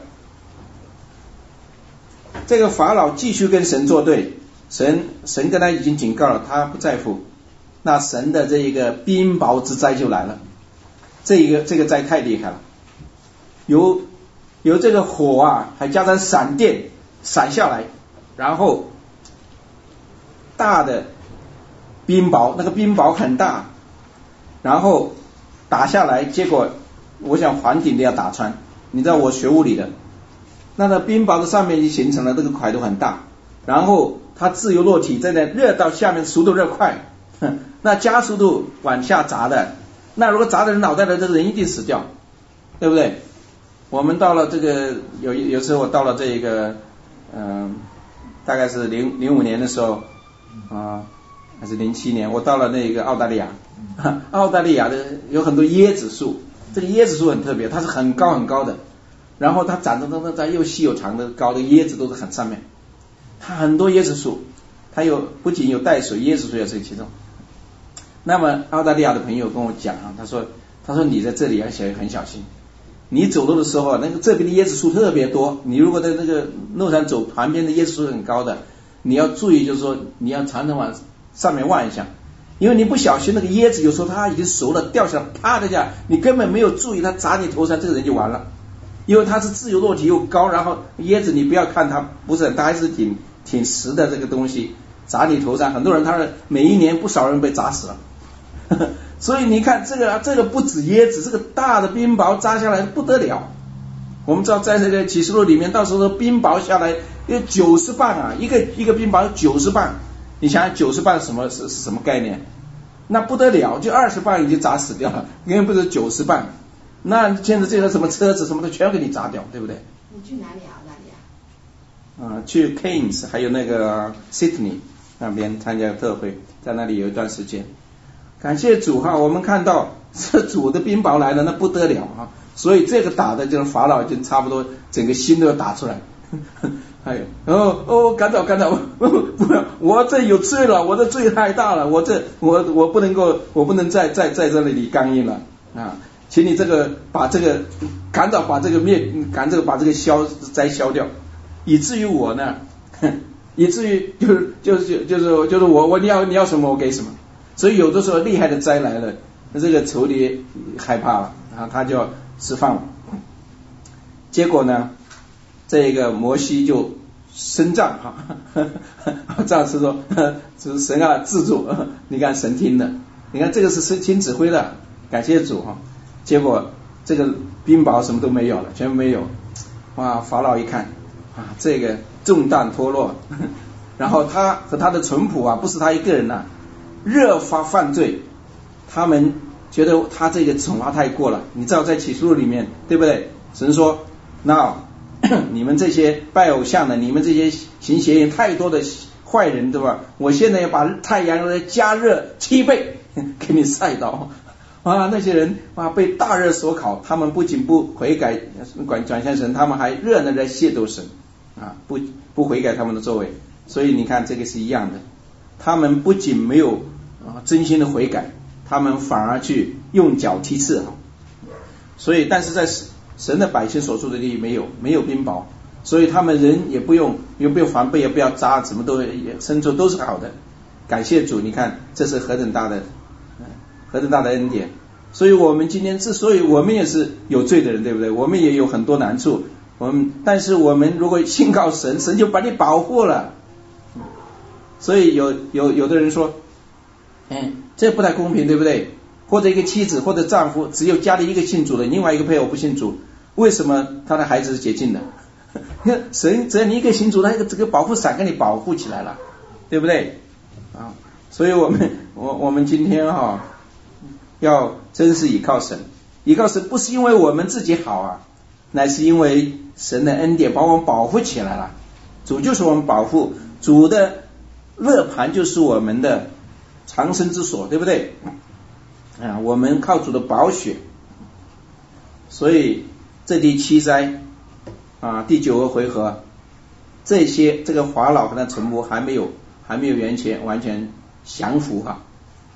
法老继续跟神作对，神跟他已经警告了，他不在乎，那神的这一个冰雹之灾就来了，这个灾太厉害了，有这个火啊，还加上闪电闪下来，然后大的冰雹，那个冰雹很大，然后打下来，结果我想房顶都要打穿。你知道我学物理的，那冰雹的上面就形成了这个块都很大，然后它自由落体在那热到下面速度热快，那加速度往下砸的，那如果砸在人脑袋的，这个人一定死掉，对不对？我们到了这个有时候我到了这一个大概是05年的时候还是07年，我到了那个澳大利亚，澳大利亚的有很多椰子树，这个椰子树很特别，它是很高很高的，然后它长得又细又长的高的椰子都是很上面，它很多椰子树，它不仅有带水，椰子树也是其中。那么澳大利亚的朋友跟我讲他说你在这里要很小心，你走路的时候那个这边的椰子树特别多，你如果在这个路上走，旁边的椰子树很高的，你要注意，就是说你要常常往上面望一下，因为你不小心那个椰子有时候它已经熟了，掉下来啪的一下，你根本没有注意，它砸你头上，这个人就完了，因为它是自由落体又高，然后椰子你不要看它不是它还是挺实的这个东西，砸你头上，很多人每一年不少人被砸死了所以你看这个不止椰子，这个大的冰雹砸下来不得了。我们知道在这个启示录里面，到时候冰雹下来有90磅啊，一个冰雹90磅，你想想90磅是什么概念？那不得了，就20磅已经砸死掉了，因为不是90磅，那现在这个什么车子什么的全给你砸掉，对不对？ 你去哪里啊？哪里啊？ 去 Cairns 还有那个 Sydney 那边参加特会，在那里有一段时间。感谢主哈，我们看到这主的冰雹来了，那不得了哈，所以这个打的就是法老已经差不多整个心都要打出来然后赶早，我这有罪了，我的罪太大了，我不能再在这里刚硬了啊，请你赶早把这个把这个灾消掉，以至于我呢，以至于就是我你要什么我给什么。所以有的时候厉害的灾来了，那这个仇敌害怕了，然后他就要释放了。结果呢，这个摩西就伸杖杖是说就是神啊自助，你看神听的，你看这个是听指挥的，感谢主哈。结果这个冰雹什么都没有了，全部没有。哇，法老一看这个重担脱落，然后他和他的淳朴不是他一个人热发犯罪，他们觉得他这个惩罚太过了。你知道在启示录里面对不对？神说那你们这些拜偶像的，你们这些行邪淫太多的坏人对吧，我现在要把太阳加热7倍给你晒到那些人被大热所烤，他们不仅不悔改转向神，他们还热闹在亵渎神不悔改他们的作为。所以你看这个是一样的，他们不仅没有真心的悔改，他们反而去用脚踢刺所以但是在神的百姓所住的地没有冰雹，所以他们人也不用防备，也不要扎，怎么都生存都是好的。感谢主，你看这是何等大的恩典。所以我们今天之所以我们也是有罪的人，对不对？我们也有很多难处，但是我们如果信靠神，神就把你保护了。所以有的人说这不太公平，对不对？或者一个妻子或者丈夫只有家里一个信主的，另外一个配偶不信主，为什么他的孩子是洁净的？神只要你一个信主，他这个保护伞给你保护起来了，对不对所以我们今天要真是依靠神，依靠神不是因为我们自己好乃是因为神的恩典把我们保护起来了。主就是我们保护，主的勒盘就是我们的藏身之所，对不对我们靠主的宝血。所以这第7灾第9个回合，这个法老和他臣仆还没有完全降服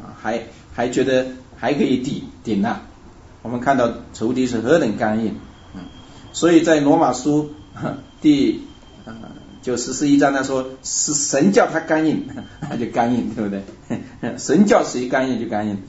还觉得还可以顶啊。我们看到仇敌是何等刚硬，所以在罗马书第就11章他说是神叫他刚硬，他就刚硬，对不对？神叫谁刚硬就刚硬，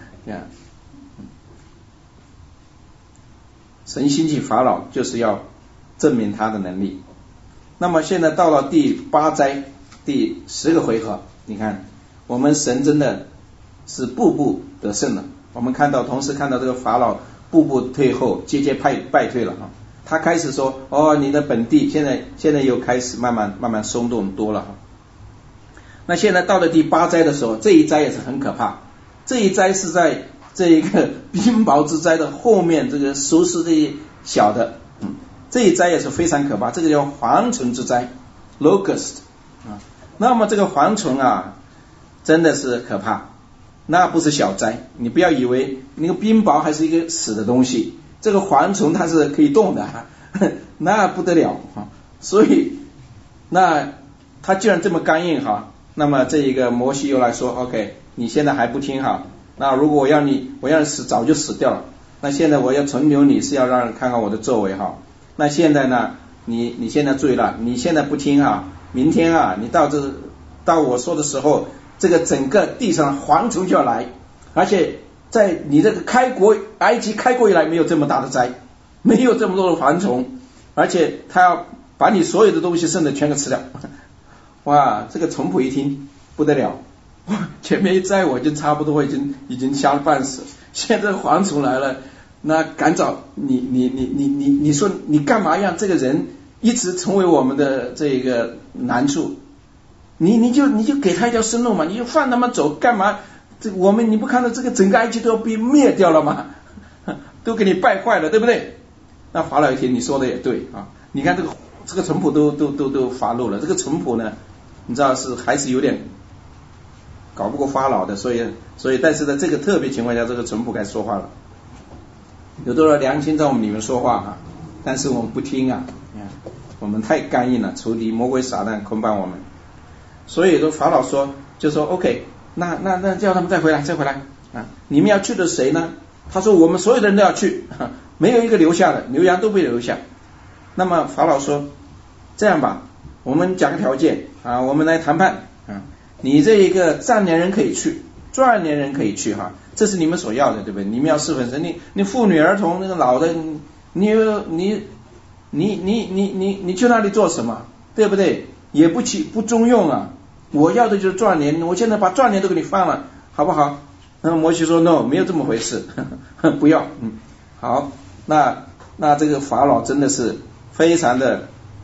神兴起法老就是要证明他的能力。那么现在到了第8灾第10个回合，你看我们神真的是步步得胜了。我们同时看到这个法老步步退后，节节败退了哈。他开始说你的本地现在又开始慢慢松动多了哈。那现在到了第8灾的时候，这一灾也是很可怕。这一灾是在这一个冰雹之灾的后面，这个收拾这一小的，这一灾也是非常可怕，这个叫蝗虫之灾 locust 那么这个蝗虫真的是可怕，那不是小灾。你不要以为那个冰雹还是一个死的东西，这个蝗虫它是可以动的，那不得了。所以那他既然这么刚硬那么这一个摩西又来说 OK， 你现在还不听那如果我要你死早就死掉了，那现在我要存留你是要让人看看我的作为那现在呢你现在注意了，你现在不听明天你到我说的时候，这个整个地上蝗虫就要来，而且在你这个埃及开国以来没有这么大的灾，没有这么多的蝗虫，而且他要把你所有的东西剩的全给吃掉。哇，这个淳朴一听不得了，前面一灾我就差不多已经瞎了半死，现在蝗虫来了，那赶早你说你干嘛让这个人一直成为我们的这个难处？你就给他一条生路嘛，你就放他们走干嘛？你不看到这个整个埃及都要被灭掉了吗？都给你败坏了，对不对？那法老一听你说的也对你看这个淳朴都发怒了。这个淳朴呢，你知道还是有点搞不过法老的，所以但是在这个特别情况下，这个淳朴该说话了。有多少良心在我们里面说话但是我们不听我们太刚硬了，仇敌魔鬼撒旦捆绑我们。所以法老就说 OK， 那叫他们再回来你们要去的谁呢？他说我们所有的人都要去，没有一个留下的，牛羊都被留下。那么法老说这样吧，我们讲个条件我们来谈判你这一个壮年人可以去，壮年人可以去这是你们所要的，对不对？你们要侍奉神，你妇女儿童那个老的，你去那里做什么？对不对？也不中用我要的就是壮年，我现在把壮年都给你放了，好不好？那摩西说 no， 没有这么回事，不要。好，那这个法老真的是非常的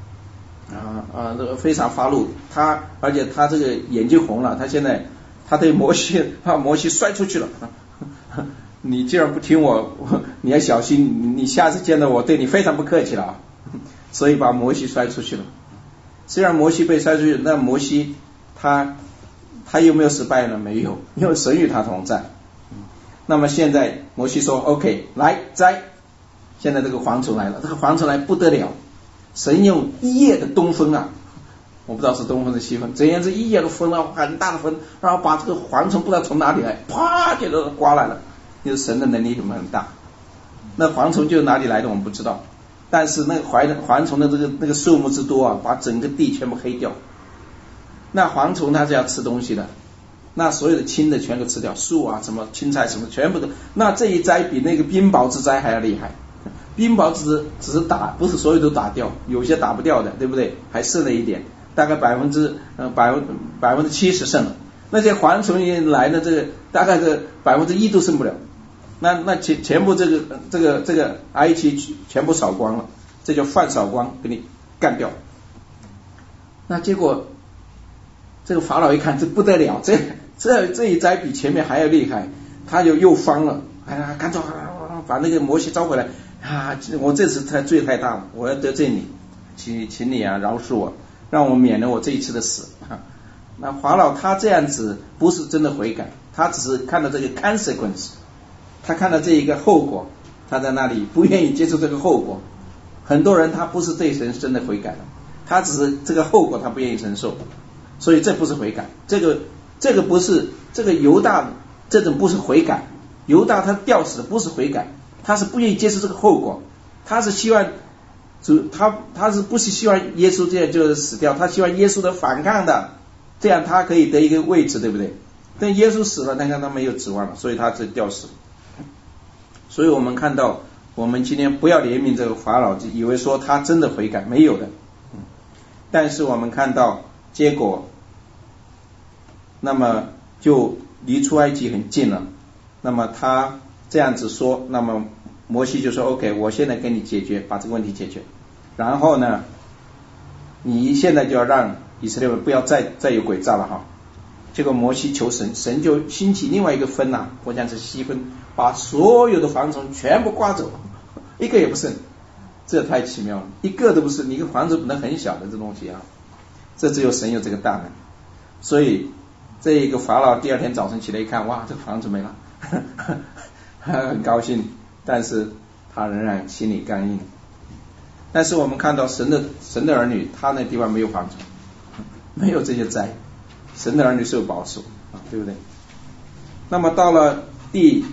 非常发怒，而且他这个眼睛红了，他对摩西把摩西摔出去了。你既然不听我，你要小心，你下次见到我对你非常不客气了所以把摩西摔出去了。虽然摩西被摔出去，那摩西他有没有失败呢？没有，因为神与他同在。那么现在摩西说 OK 来摘，现在这个蝗虫来了，这个蝗虫来不得了，神用一夜的东风我不知道是东风是西风，怎样是一夜的风很大的风，然后把这个蝗虫不知道从哪里来，啪就刮来了。就是神的能力很大。那蝗虫就是哪里来的我们不知道，但是那个蝗虫的那个数目之多把整个地全部黑掉。那蝗虫它是要吃东西的，那所有的青的全都吃掉，树什么青菜什么全部都。那这一灾比那个冰雹之灾还要厉害。冰雹只是不是所有都打掉，有些打不掉的，对不对？还剩了一点，大概70%剩了。那些蝗虫一来呢，这个大概是1%都剩不了。那全部这个埃及全部扫光了，这叫饭扫光，给你干掉。那结果这个法老一看这不得了，这一灾比前面还要厉害，他就又慌了，赶紧把那个摩西招回来我这次罪太大了，我要得罪你，请你饶恕我，让我免了我这一次的死那法老他这样子不是真的悔改，他只是看到这个 consequence， 他看到这一个后果，他在那里不愿意接受这个后果。很多人他不是对神真的悔改的，他只是这个后果他不愿意承受，所以这不是悔改。这个不是这个犹大这种不是悔改。犹大他吊死的不是悔改，他是不愿意接受这个后果，他是希望他是不是希望耶稣这样就是死掉，他希望耶稣的反抗的，这样他可以得一个位置，对不对？但耶稣死了，那他没有指望了，所以他就吊死。所以我们看到，我们今天不要怜悯这个法老，以为说他真的悔改，没有的。但是我们看到结果，那么就离出埃及很近了。那么他这样子说，那么摩西就说 OK， 我现在给你解决，把这个问题解决。然后呢，你现在就要让以色列人不要再有诡诈了哈。结果摩西求神，神就兴起另外一个风呐，我讲是西风，把所有的蝗虫全部刮走，一个也不剩。这太奇妙了，一个都不是，你一个蝗虫本来很小的这东西啊，这只有神有这个大能。所以这一个法老第二天早晨起来一看，哇，这个蝗虫没了，很高兴，但是他仍然心里刚硬。但是我们看到神的儿女，他那地方没有蝗虫，没有这些灾，神的儿女受保守啊，对不对？那么到了第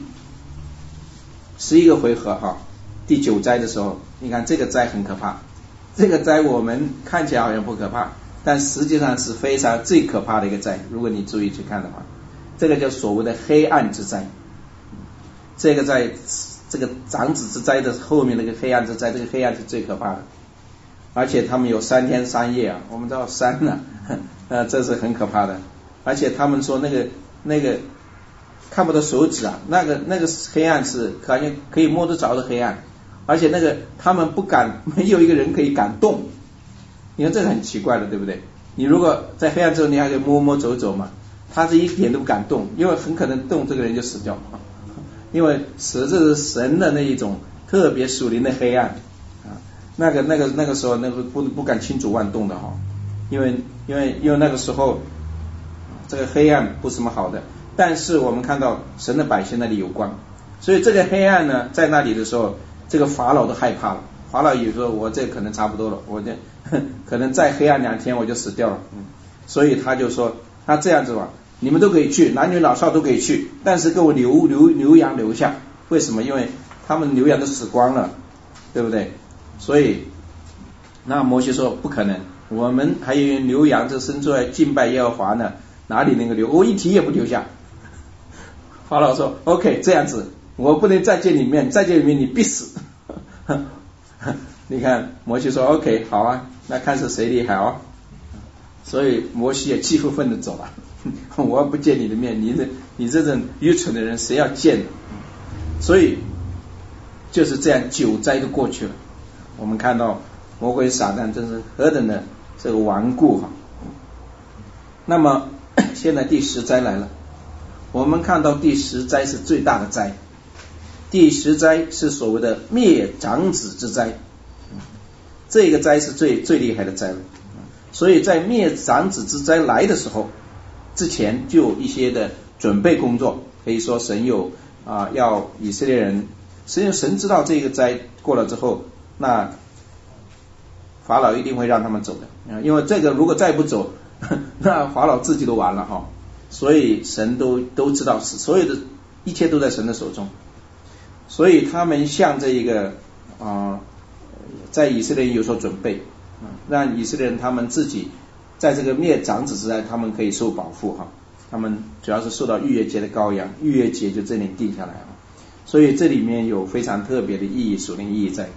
11个回合哈，第9灾的时候，你看这个灾很可怕，这个灾我们看起来好像不可怕，但实际上是非常最可怕的一个灾。如果你注意去看的话，这个叫所谓的黑暗之灾。这个在这个长子之灾的后面那个黑暗之灾，这个黑暗是最可怕的，而且他们有3天3夜啊，我们知道3呢，这是很可怕的。而且他们说那个看不到手指啊，那个黑暗是可以摸得着的黑暗，而且那个他们不敢，没有一个人可以敢动。你看这个很奇怪的，对不对？你如果在黑暗之后，你还可以摸走走嘛，他是一点都不敢动，因为很可能动这个人就死掉，因为这是神的那一种特别属灵的黑暗啊。那个时候那个不敢轻举妄动的哈，因为那个时候这个黑暗不是什么好的。但是我们看到神的百姓那里有光，所以这个黑暗呢在那里的时候，这个法老都害怕了。法老也说我这可能差不多了，我这可能再黑暗2天我就死掉了。所以他就说他这样子吧，你们都可以去，男女老少都可以去，但是给我牛羊留下。为什么？因为他们牛羊都死光了，对不对？所以那摩西说不可能，我们还有牛羊这生出来敬拜耶和华呢，哪里能够留？我一提也不留下。法老说 OK， 这样子我不能再见你面，再见你面你必死。你看摩西说 OK 好啊，那看是谁厉害哦。所以摩西也气愤愤的走了，我要不见你的面，你这种愚蠢的人谁要见呢？所以就是这样9灾都过去了。我们看到魔鬼撒旦真是何等的这个顽固哈。那么现在第10灾来了，我们看到第10灾是最大的灾，第10灾是所谓的灭长子之灾，这个灾是最厉害的灾了。所以在灭长子之灾来的时候，之前就有一些的准备工作，可以说神有要以色列人，神知道这个灾过了之后，那法老一定会让他们走的，因为这个如果再不走，那法老自己都完了哈。所以神都知道，所有的一切都在神的手中，所以他们向这一个在以色列人有所准备，让以色列人他们自己在这个灭长子之灾，他们可以受保护哈。他们主要是受到逾越节的羔羊，逾越节就这里定下来了，所以这里面有非常特别的意义，属灵意义在。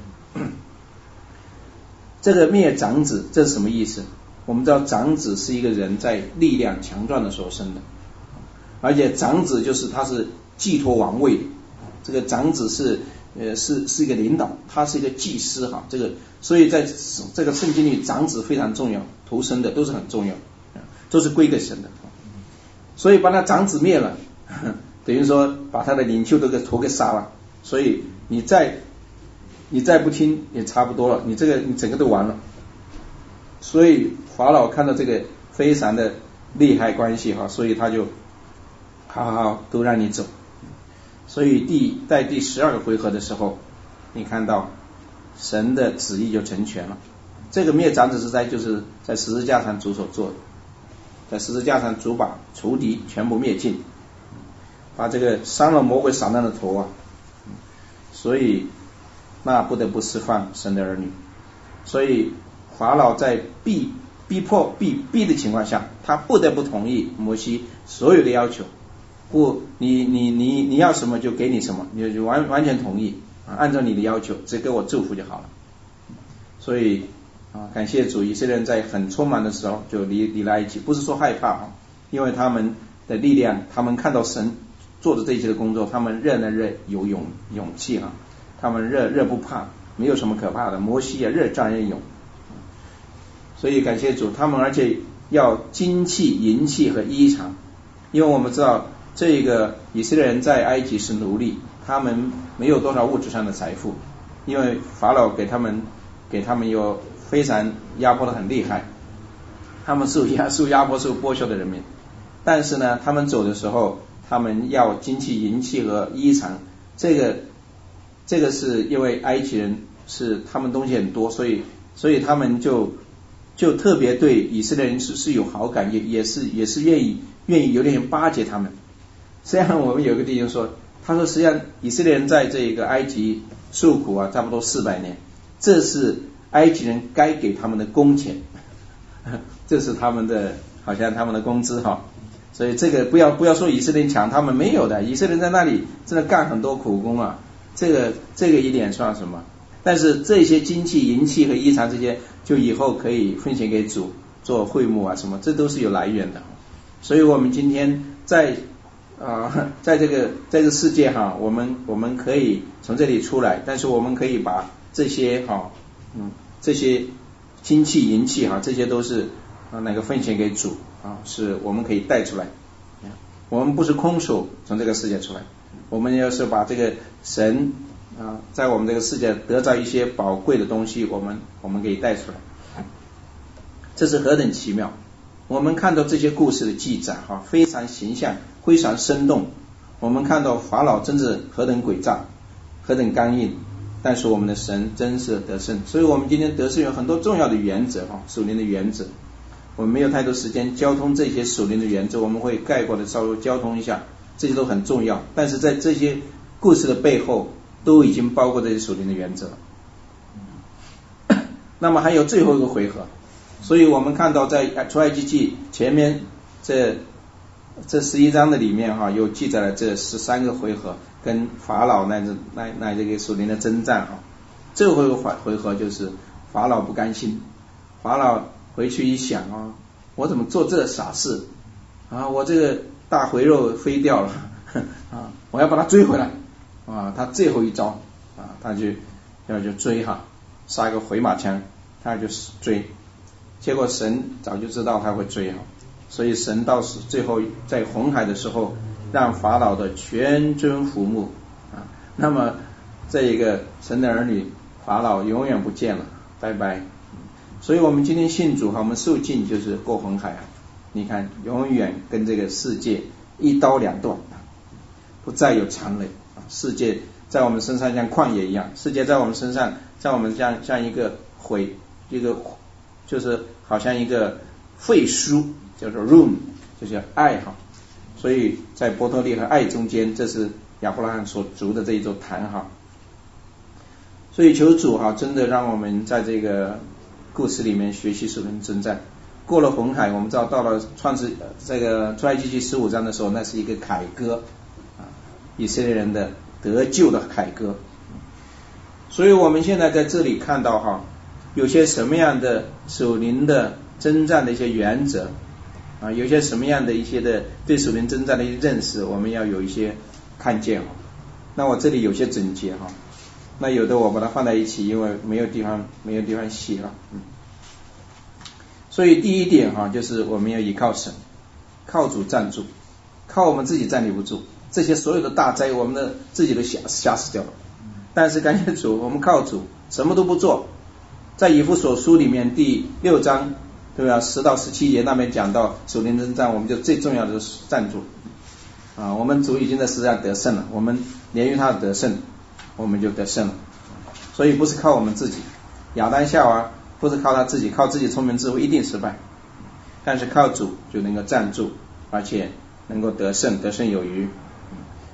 这个灭长子这是什么意思？我们知道长子是一个人在力量强壮的时候生的，而且长子就是他是寄托王位的，这个长子是一个领导，他是一个祭司哈。这个所以在这个圣经里，长子非常重要，头生的都是很重要，都是归给神的。所以把他长子灭了，等于说把他的领袖都给头给杀了。所以你再不听也差不多了，你整个都完了。所以法老看到这个非常的利害关系哈，所以他就好都让你走。所以在第12个回合的时候，你看到神的旨意就成全了。这个灭长子之灾就是在十字架上主所做的，在十字架上主把仇敌全部灭尽。 把这个伤了魔鬼撒旦的头啊，所以那不得不释放神的儿女。所以法老在逼迫的情况下，他不得不同意摩西所有的要求，不，你要什么就给你什么，你就完全同意按照你的要求，只给我祝福就好了。所以感谢主，以色列人在很匆忙的时候就离了埃及，不是说害怕因为他们的力量，他们看到神做的这些的工作，他们热有勇气他们热不怕，没有什么可怕的。摩西热战也勇，所以感谢主，他们而且要金器、银器和衣裳，因为我们知道这个以色列人在埃及是奴隶，他们没有多少物质上的财富，因为法老给他们有非常压迫的很厉害，他们受压迫受剥削的人民。但是呢，他们走的时候，他们要金器、银器和衣裳，这个是因为埃及人是他们东西很多，所以他们就特别对以色列人是有好感，也是愿意有点巴结他们。实际上我们有个弟兄说，他说实际上以色列人在这个埃及受苦差不多400年，这是埃及人该给他们的工钱，这是他们的好像他们的工资所以这个不要说以色列人强，他们没有的，以色列人在那里真的干很多苦工这个一点算什么？但是这些金器、银器和衣裳这些，就以后可以分享给主做会幕什么，这都是有来源的。所以我们今天在这个世界我们可以从这里出来，但是我们可以把这些这些金器、银器这些都是分享给主是我们可以带出来。我们不是空手从这个世界出来，我们要是把这个神在我们这个世界得到一些宝贵的东西，我们可以带出来，这是何等奇妙！我们看到这些故事的记载非常形象，非常生动。我们看到法老真是何等诡诈，何等刚硬，但是我们的神真是得胜。所以我们今天得胜有很多重要的原则属灵的原则。我们没有太多时间交通这些属灵的原则，我们会概括的稍微交通一下，这些都很重要。但是在这些故事的背后，都已经包括这些属灵的原则。那么还有最后一个回合，所以我们看到在出埃及记前面这11章的里面有记载了这13个回合跟法老乃这个属灵的征战最后一个回合就是法老不甘心，法老回去一想我怎么做这傻事我这个大肥肉飞掉了我要把它追回来他最后一招他就追杀个回马枪，他就追，结果神早就知道他会追所以神到最后在红海的时候让法老的全军覆没那么这一个神的儿女法老永远不见了，拜拜。所以我们今天信主我们受尽就是过红海你看永远跟这个世界一刀两断，不再有缠累。世界在我们身上像旷野一样，世界在我们身上，在我们像一个就是好像一个废书，叫做 room， 就是爱所以在伯特利和爱中间，这是亚伯拉罕所筑的这一座坛所以求主真的让我们在这个故事里面学习属灵征战。过了红海，我们知道到了这个出埃及记15章的时候，那是一个凯歌以色列人的得救的凯歌。所以我们现在在这里看到有些什么样的属灵的征战的一些原则有些什么样的一些的对属灵征战的一些认识，我们要有一些看见那我这里有些总结那有的我把它放在一起，因为没有地方写了所以第一点就是我们要依靠神，靠主站住，靠我们自己站立不住，这些所有的大灾我们自己都吓死掉了。但是感谢主，我们靠主什么都不做。在以弗所书里面第6章对吧10到17节那边讲到属灵征战，我们就最重要的是站住我们主已经在十字架得胜了，我们连于他的得胜我们就得胜了。所以不是靠我们自己，亚当夏娃不是靠他自己，靠自己聪明智慧一定失败，但是靠主就能够站住，而且能够得胜有余。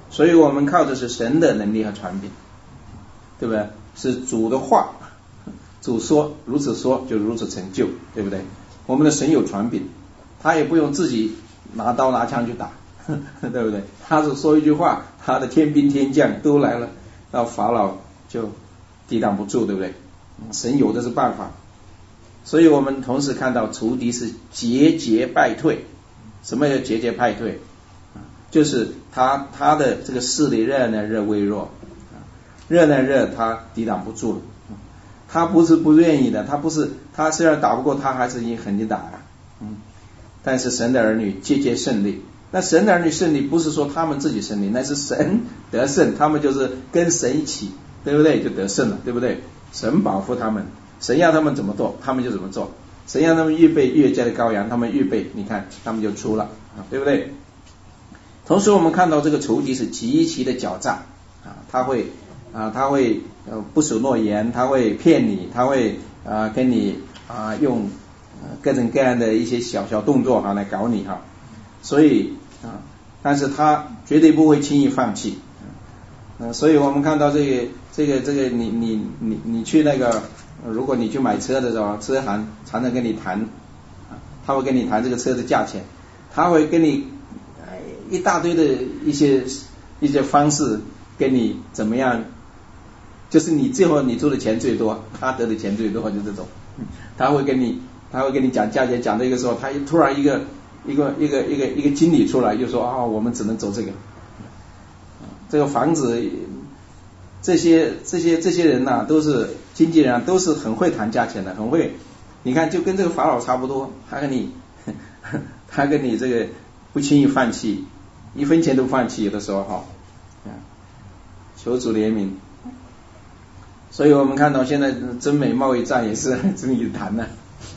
所以我们靠的是神的能力和权柄，对不对？是主的话，主说如此说就如此成就，对不对？我们的神有权柄，他也不用自己拿刀拿枪去打，对不对？他是说一句话，他的天兵天将都来了，到法老就抵挡不住，对不对？神有的是办法。所以我们同时看到仇敌是节节败退。什么叫节节败退？就是他的这个势力越来越微弱，越来越他抵挡不住了。他不是不愿意的，他虽然打不过他还是狠劲打呀。但是神的儿女节节胜利。那神的儿女胜利不是说他们自己胜利，那是神得胜，他们就是跟神一起，对不对？就得胜了，对不对？神保护他们，神要他们怎么做他们就怎么做，神让他们预备越界的羔羊，他们预备，你看他们就出了，对不对？同时我们看到这个仇敌是极其的狡诈，他会不守诺言，他会骗你，他会跟你用各种各样的一些小小动作来搞你哈。所以但是他绝对不会轻易放弃。所以我们看到这个你去那个，如果你去买车的时候，车行常常跟你谈，他会跟你谈这个车的价钱，他会跟你一大堆的一些方式跟你怎么样，就是你最后你出的钱最多，他得的钱最多，就这种。他会跟你讲价钱，讲到一个时候，他突然一个经理出来就说我们只能走这个。这个房子，这些人呐，都是经纪人，都是很会谈价钱的，很会。你看，就跟这个法老差不多，他跟你这个不轻易放弃，一分钱都不放弃，有的时候求主怜悯。所以我们看到现在中美贸易战也是跟你谈的，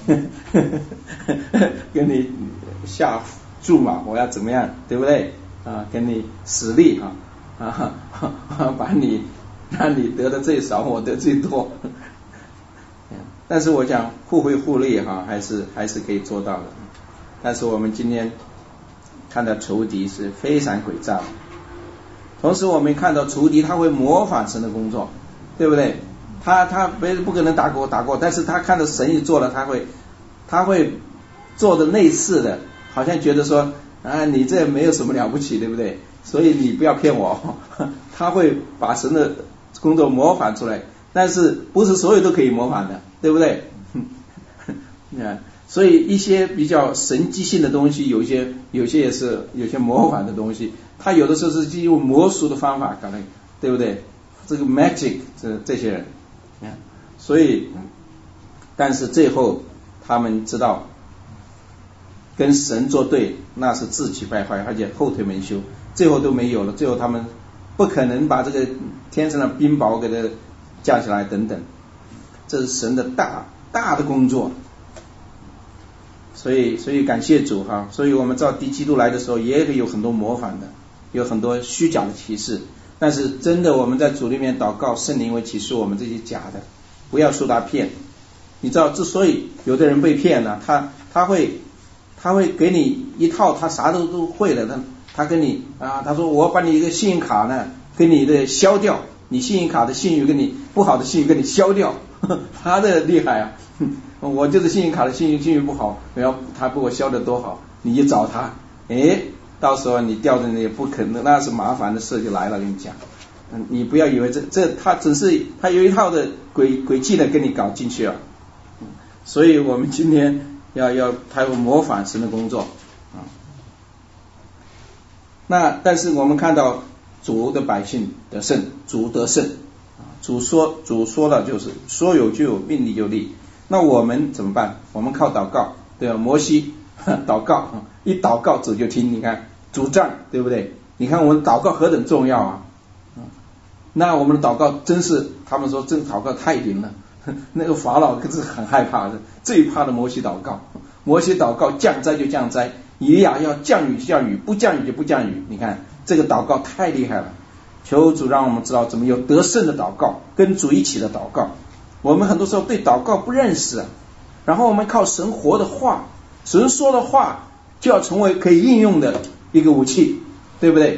跟你下注嘛，我要怎么样，对不对？跟你使力让你得的最少，我得最多。但是我讲互惠互利还是可以做到的。但是我们今天看到仇敌是非常诡诈的，同时我们看到仇敌他会模仿神的工作，对不对？他不可能打过，但是他看到神一做了，他会做的类似的，好像觉得说你这没有什么了不起，对不对？所以你不要骗我。他会把神的工作模仿出来，但是不是所有都可以模仿的，对不对？所以一些比较神迹性的东西，有些也是有些模仿的东西，他有的时候是基于魔术的方法搞的，对不对？这个 magic 这些人，所以但是最后他们知道跟神作对，那是自己败坏，而且后退没修，最后都没有了，最后他们不可能把这个天上的冰雹给它降下来等等，这是神的大的工作。所以感谢主所以我们照敌基督来的时候也有很多模仿的，有很多虚假的启示，但是真的我们在主里面祷告，圣灵会启示我们这些假的，不要受他骗。你知道之所以有的人被骗呢，他会给你一套，他啥都会的，他跟你他说我把你一个信用卡呢跟你的消掉，你信用卡的信誉跟你不好的信誉跟你消掉，他的厉害我就是信用卡的信誉不好，他给我消得多好，你就找他，到时候你掉在那也不可能，那是麻烦的事就来了，跟你讲。你不要以为这他只是他有一套的诡计的跟你搞进去了。所以我们今天他要模仿神的工作那但是我们看到主的百姓得胜，主得胜，主说了就是说有就有，命立就立。那我们怎么办？我们靠祷告，对吧？摩西祷告，一祷告主就听，你看主杖，对不对？你看我们祷告何等重要那我们的祷告真是，他们说这祷告太灵了，那个法老可是很害怕的，最怕的摩西祷告。摩西祷告降灾就降灾，以利亚要降雨就降雨，不降雨就不降雨。你看这个祷告太厉害了，求主让我们知道怎么有得胜的祷告，跟主一起的祷告。我们很多时候对祷告不认识，然后我们靠神活的话，神说的话就要成为可以应用的一个武器，对不对？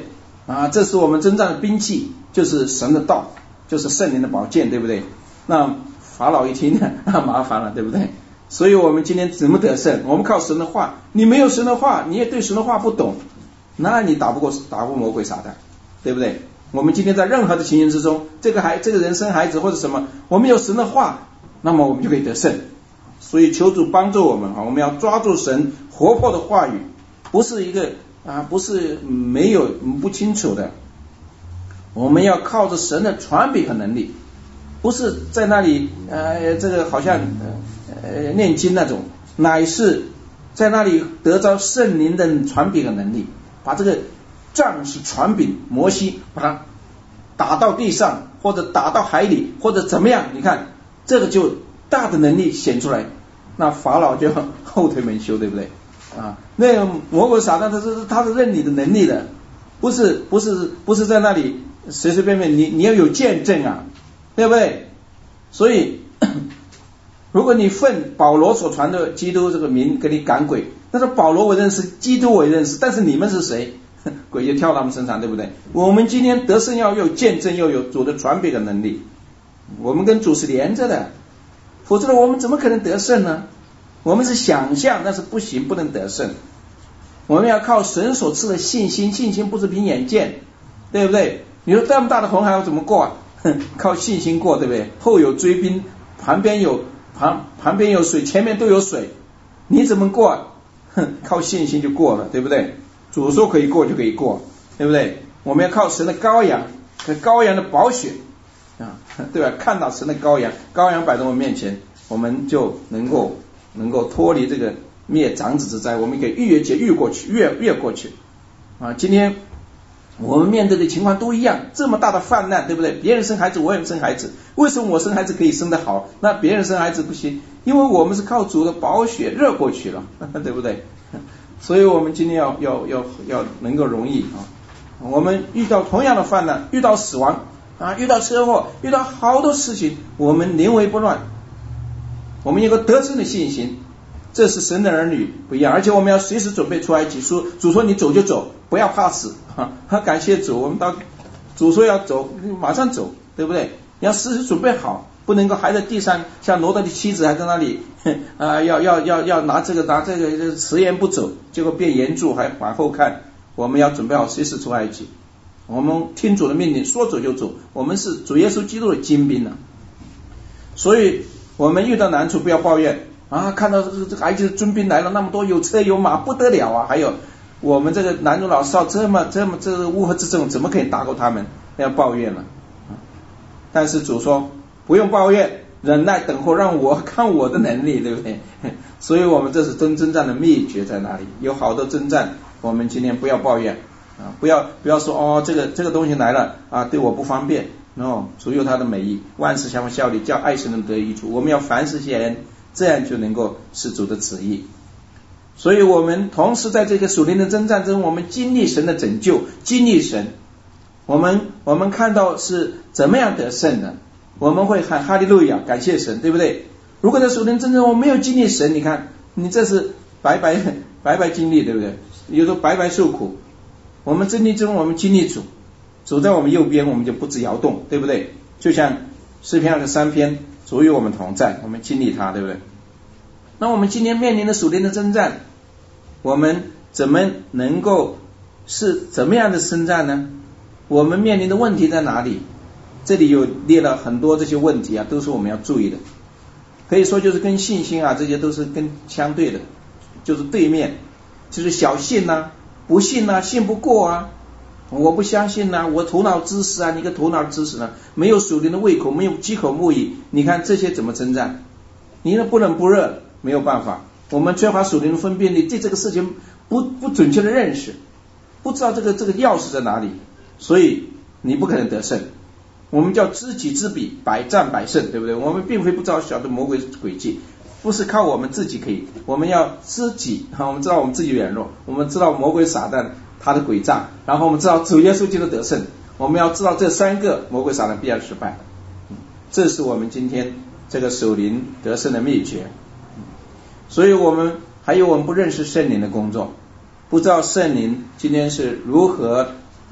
这是我们征战的兵器，就是神的道，就是圣灵的宝剑，对不对？那法老一听那麻烦了，对不对？所以我们今天怎么得胜？我们靠神的话，你没有神的话，你也对神的话不懂，那你打不过魔鬼撒旦，对不对？我们今天在任何的情形之中，这个人生孩子或者什么，我们有神的话，那么我们就可以得胜。所以求主帮助我们，我们要抓住神活泼的话语，不是一个不是没有不清楚的，我们要靠着神的传笔和能力，不是在那里这个好像念经那种，乃是在那里得着圣灵的传笔和能力，把这个杖是传饼，摩西把它打到地上，或者打到海里，或者怎么样，你看这个就大的能力显出来，那法老就后退没修，对不对？那个魔鬼撒旦他是认你的能力的，不是在那里随随便便，你要有见证啊，对不对？所以如果你奉保罗所传的基督这个名给你赶鬼，那说保罗我认识，基督我也认识，但是你们是谁？鬼就跳到他们身上，对不对？我们今天得胜要有见证，要有主的传笔的能力，我们跟主是连着的，否则我们怎么可能得胜呢？我们是想象，但是不行，不能得胜。我们要靠神所赐的信心，信心不是凭眼见，对不对？你说这么大的红海我怎么过啊？靠信心过，对不对？后有追兵，旁边有水，前面都有水，你怎么过啊？靠信心就过了，对不对？主说可以过就可以过，对不对？我们要靠神的羔羊和羔羊的宝血对吧？看到神的羔羊摆在我们面前，我们就能够脱离这个灭长子之灾，我们可以越过去今天我们面对的情况都一样，这么大的泛滥，对不对？别人生孩子我也生孩子，为什么我生孩子可以生得好，那别人生孩子不行？因为我们是靠主的宝血热过去了，对不对？所以我们今天要能够容易我们遇到同样的泛滥，遇到死亡遇到车祸，遇到好多事情，我们临危不乱，我们有个得胜的信心，这是神的儿女不一样。而且我们要随时准备出埃及，主说你走就走，不要怕死感谢主，我们到主说要走马上走，对不对？要随时准备好，不能够还在地上，像罗德的妻子还在那里要拿这个迟延不走，结果变延住还往后看。我们要准备好随时出埃及，我们听主的命令，说走就走，我们是主耶稣基督的精兵所以我们遇到难处不要抱怨看到这埃及的军兵来了那么多，有车有马不得了还有我们这个南中老少这个乌合之众，怎么可以打过他们？要抱怨了但是主说不用抱怨，忍耐等候，让我看我的能力，对不对？所以我们这是征战的秘诀在哪里？有好多征战，我们今天不要抱怨不要说这个东西来了对我不方便主有他的美意，万事相互效力，叫爱神人得益处。我们要凡事谢恩，这样就能够是主的旨意。所以我们同时在这个属灵的征战中，我们经历神的拯救，经历神，我们看到是怎么样得胜的，我们会喊哈利路亚，感谢神，对不对？如果在属灵征战我们没有经历神，你看你这是白白经历，对不对？有时候白白受苦。我们征战中我们经历主在我们右边，我们就不致摇动，对不对？就像诗篇23篇，主与我们同在，我们经历他，对不对？那我们今天面临的属灵的征战，我们怎么能够是怎么样的征战呢？我们面临的问题在哪里？这里有列了很多这些问题都是我们要注意的，可以说就是跟信心这些都是跟相对的，就是对面，就是小信不信信不过我不相信我头脑知识你个头脑知识没有属灵的胃口，没有饥口慕义，你看这些怎么征战？你不冷不热，没有办法。我们缺乏属灵的分辨力，对这个事情不准确的认识，不知道这个钥匙在哪里，所以你不可能得胜。我们叫知己知彼，百战百胜，对不对？我们并非不知道晓得魔鬼诡计，不是靠我们自己可以，我们要知己我们知道我们自己软弱，我们知道魔鬼撒旦他的诡诈，然后我们知道主耶稣基督得胜，我们要知道这3个魔鬼撒旦必然失败，这是我们今天这个属灵得胜的秘诀。所以我们不认识圣灵的工作，不知道圣灵今天是如何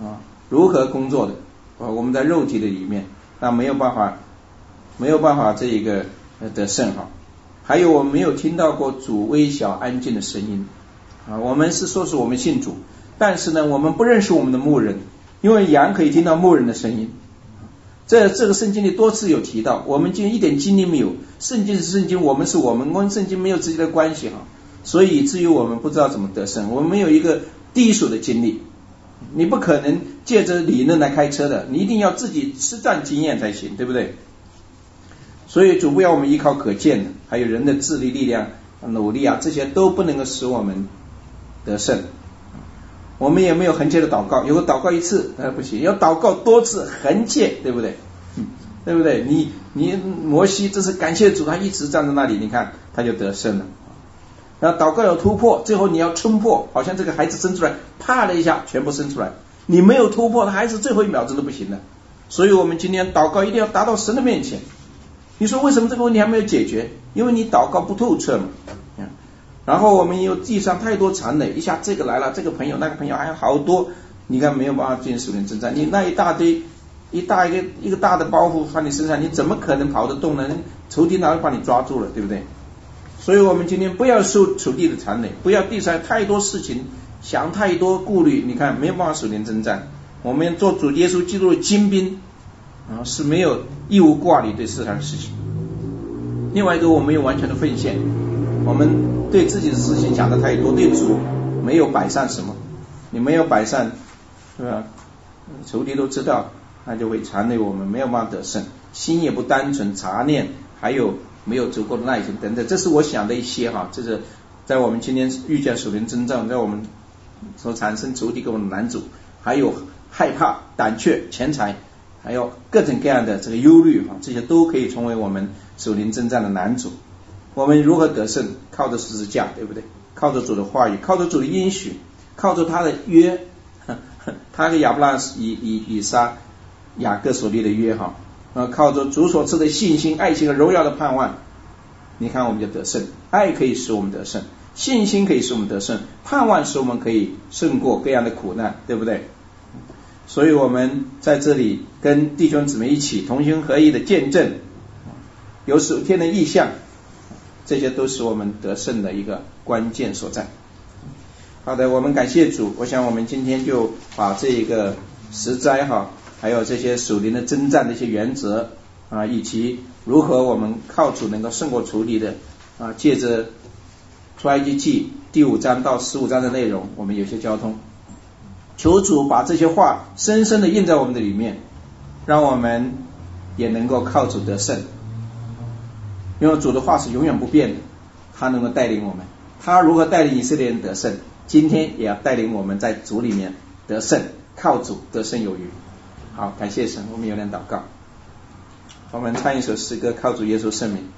如何工作的，我们在肉体的里面，那没有办法这一个得胜哈。还有我们没有听到过主微小安静的声音啊，我们是说是我们信主，但是呢我们不认识我们的牧人，因为羊可以听到牧人的声音。这个圣经里多次有提到，我们就一点经历没有，圣经是圣经，我们是我们跟圣经没有直接的关系哈，所以以至于我们不知道怎么得胜，我们没有一个第一手的经历。你不可能借着理论来开车的，你一定要自己实战经验才行，对不对？所以主不要我们依靠可见的，还有人的智力力量努力啊，这些都不能够使我们得胜。我们也没有横切的祷告，有个祷告一次不行，要祷告多次横切，对不对？对不对？你摩西这是感谢主，他一直站在那里，你看他就得胜了。那祷告有突破，最后你要冲破，好像这个孩子生出来啪的一下全部生出来，你没有突破，孩子最后一秒钟都不行了。所以我们今天祷告一定要达到神的面前。你说为什么这个问题还没有解决？因为你祷告不透彻嘛。然后我们有地上太多缠累，一下这个来了，这个朋友那个朋友还有好多，你看没有办法进属灵征战，你那一大堆一个大的包袱放你身上，你怎么可能跑得动呢？仇敌哪会把你抓住了，对不对？所以我们今天不要受仇敌的缠累，不要地上太多事情，想太多顾虑，你看没有办法属灵征战。我们做主耶稣基督的精兵是没有义无挂虑对世上的事情。另外一个，我们有完全的奉献，我们对自己的事情想的太多，对主没有摆上什么，你没有摆上，是吧？仇敌都知道，那就会缠累我们，没有办法得胜，心也不单纯，杂念还有没有足够的耐心等等，这是我想的一些哈，这是在我们今天遇见属灵征战，在我们所产生仇敌给我们的难阻，还有害怕、胆怯、钱财，还有各种各样的这个忧虑这些都可以成为我们属灵征战的难阻。我们如何得胜？靠着十字架，对不对？靠着主的话语，靠着主的应许，靠着他的约，他跟亚伯拉罕、以撒、雅各所立的约靠着主所赐的信心、爱情和荣耀的盼望，你看我们就得胜。爱可以使我们得胜，信心可以使我们得胜，盼望使我们可以胜过各样的苦难，对不对？所以我们在这里跟弟兄姊妹一起同心合意的见证，有属天的意象，这些都是我们得胜的一个关键所在。好的，我们感谢主。我想我们今天就把这一个十灾还有这些属灵的征战的一些原则以及如何我们靠主能够胜过仇敌的借着出埃及记第5章到15章的内容，我们有些交通。求主把这些话深深的印在我们的里面，让我们也能够靠主得胜。因为主的话是永远不变的，他能够带领我们，他如何带领以色列人得胜，今天也要带领我们在主里面得胜，靠主得胜有余。好，感谢神，我们有点祷告。我们唱一首诗歌，靠主耶稣圣名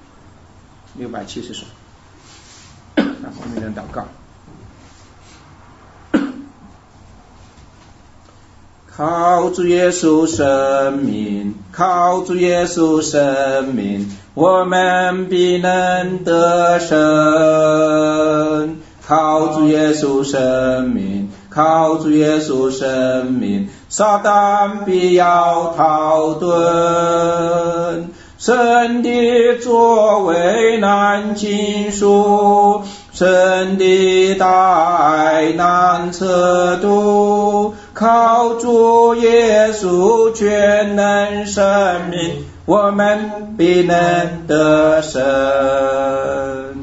，670首。然后我们有点祷告。靠主耶稣生命，靠主耶稣生命，我们必能得胜。靠主耶稣生命，靠主耶稣生命，撒旦必要逃遁。神的作为难尽数，神的大爱难测度。靠主耶稣全能生命，我们必能得胜。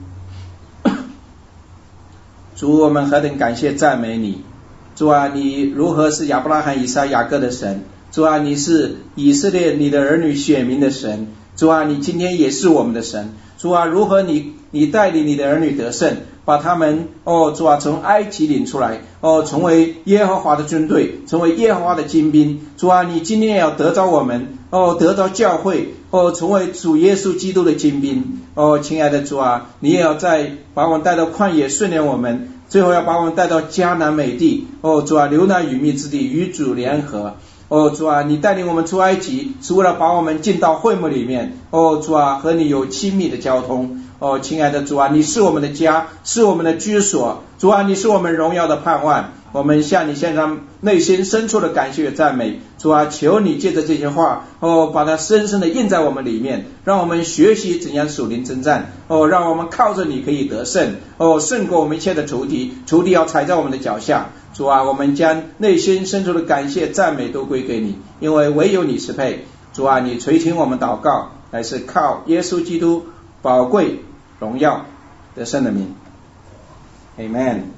主，我们何等感谢赞美你。主啊，你如何是亚伯拉罕、以撒、雅各的神。主啊，你是以色列你的儿女选民的神。主啊，你今天也是我们的神。主啊，如何你带领你的儿女得胜，把他们主啊从埃及领出来，成为耶和华的军队，成为耶和华的精兵。主啊，你今天也要得着我们，得着教会，成为主耶稣基督的精兵。亲爱的主啊，你也要把我们带到旷野训练我们，最后要把我们带到迦南美地。主啊，流奶与蜜之地，与主联合。主啊，你带领我们出埃及，是为了把我们进到会幕里面。主啊，和你有亲密的交通。亲爱的主啊，你是我们的家，是我们的居所。主啊，你是我们荣耀的盼望。 我们向你献上内心深处的感谢与赞美。主啊，求你借着这些话把它深深的印在我们里面，让我们学习怎样属灵征战让我们靠着你可以得胜胜过我们一切的仇敌要踩在我们的脚下。主啊，我们将内心深处的感谢赞美都归给你，因为唯有你是配。主啊，你垂听我们祷告，乃是靠耶稣基督宝贵荣耀得胜的名。 Amen。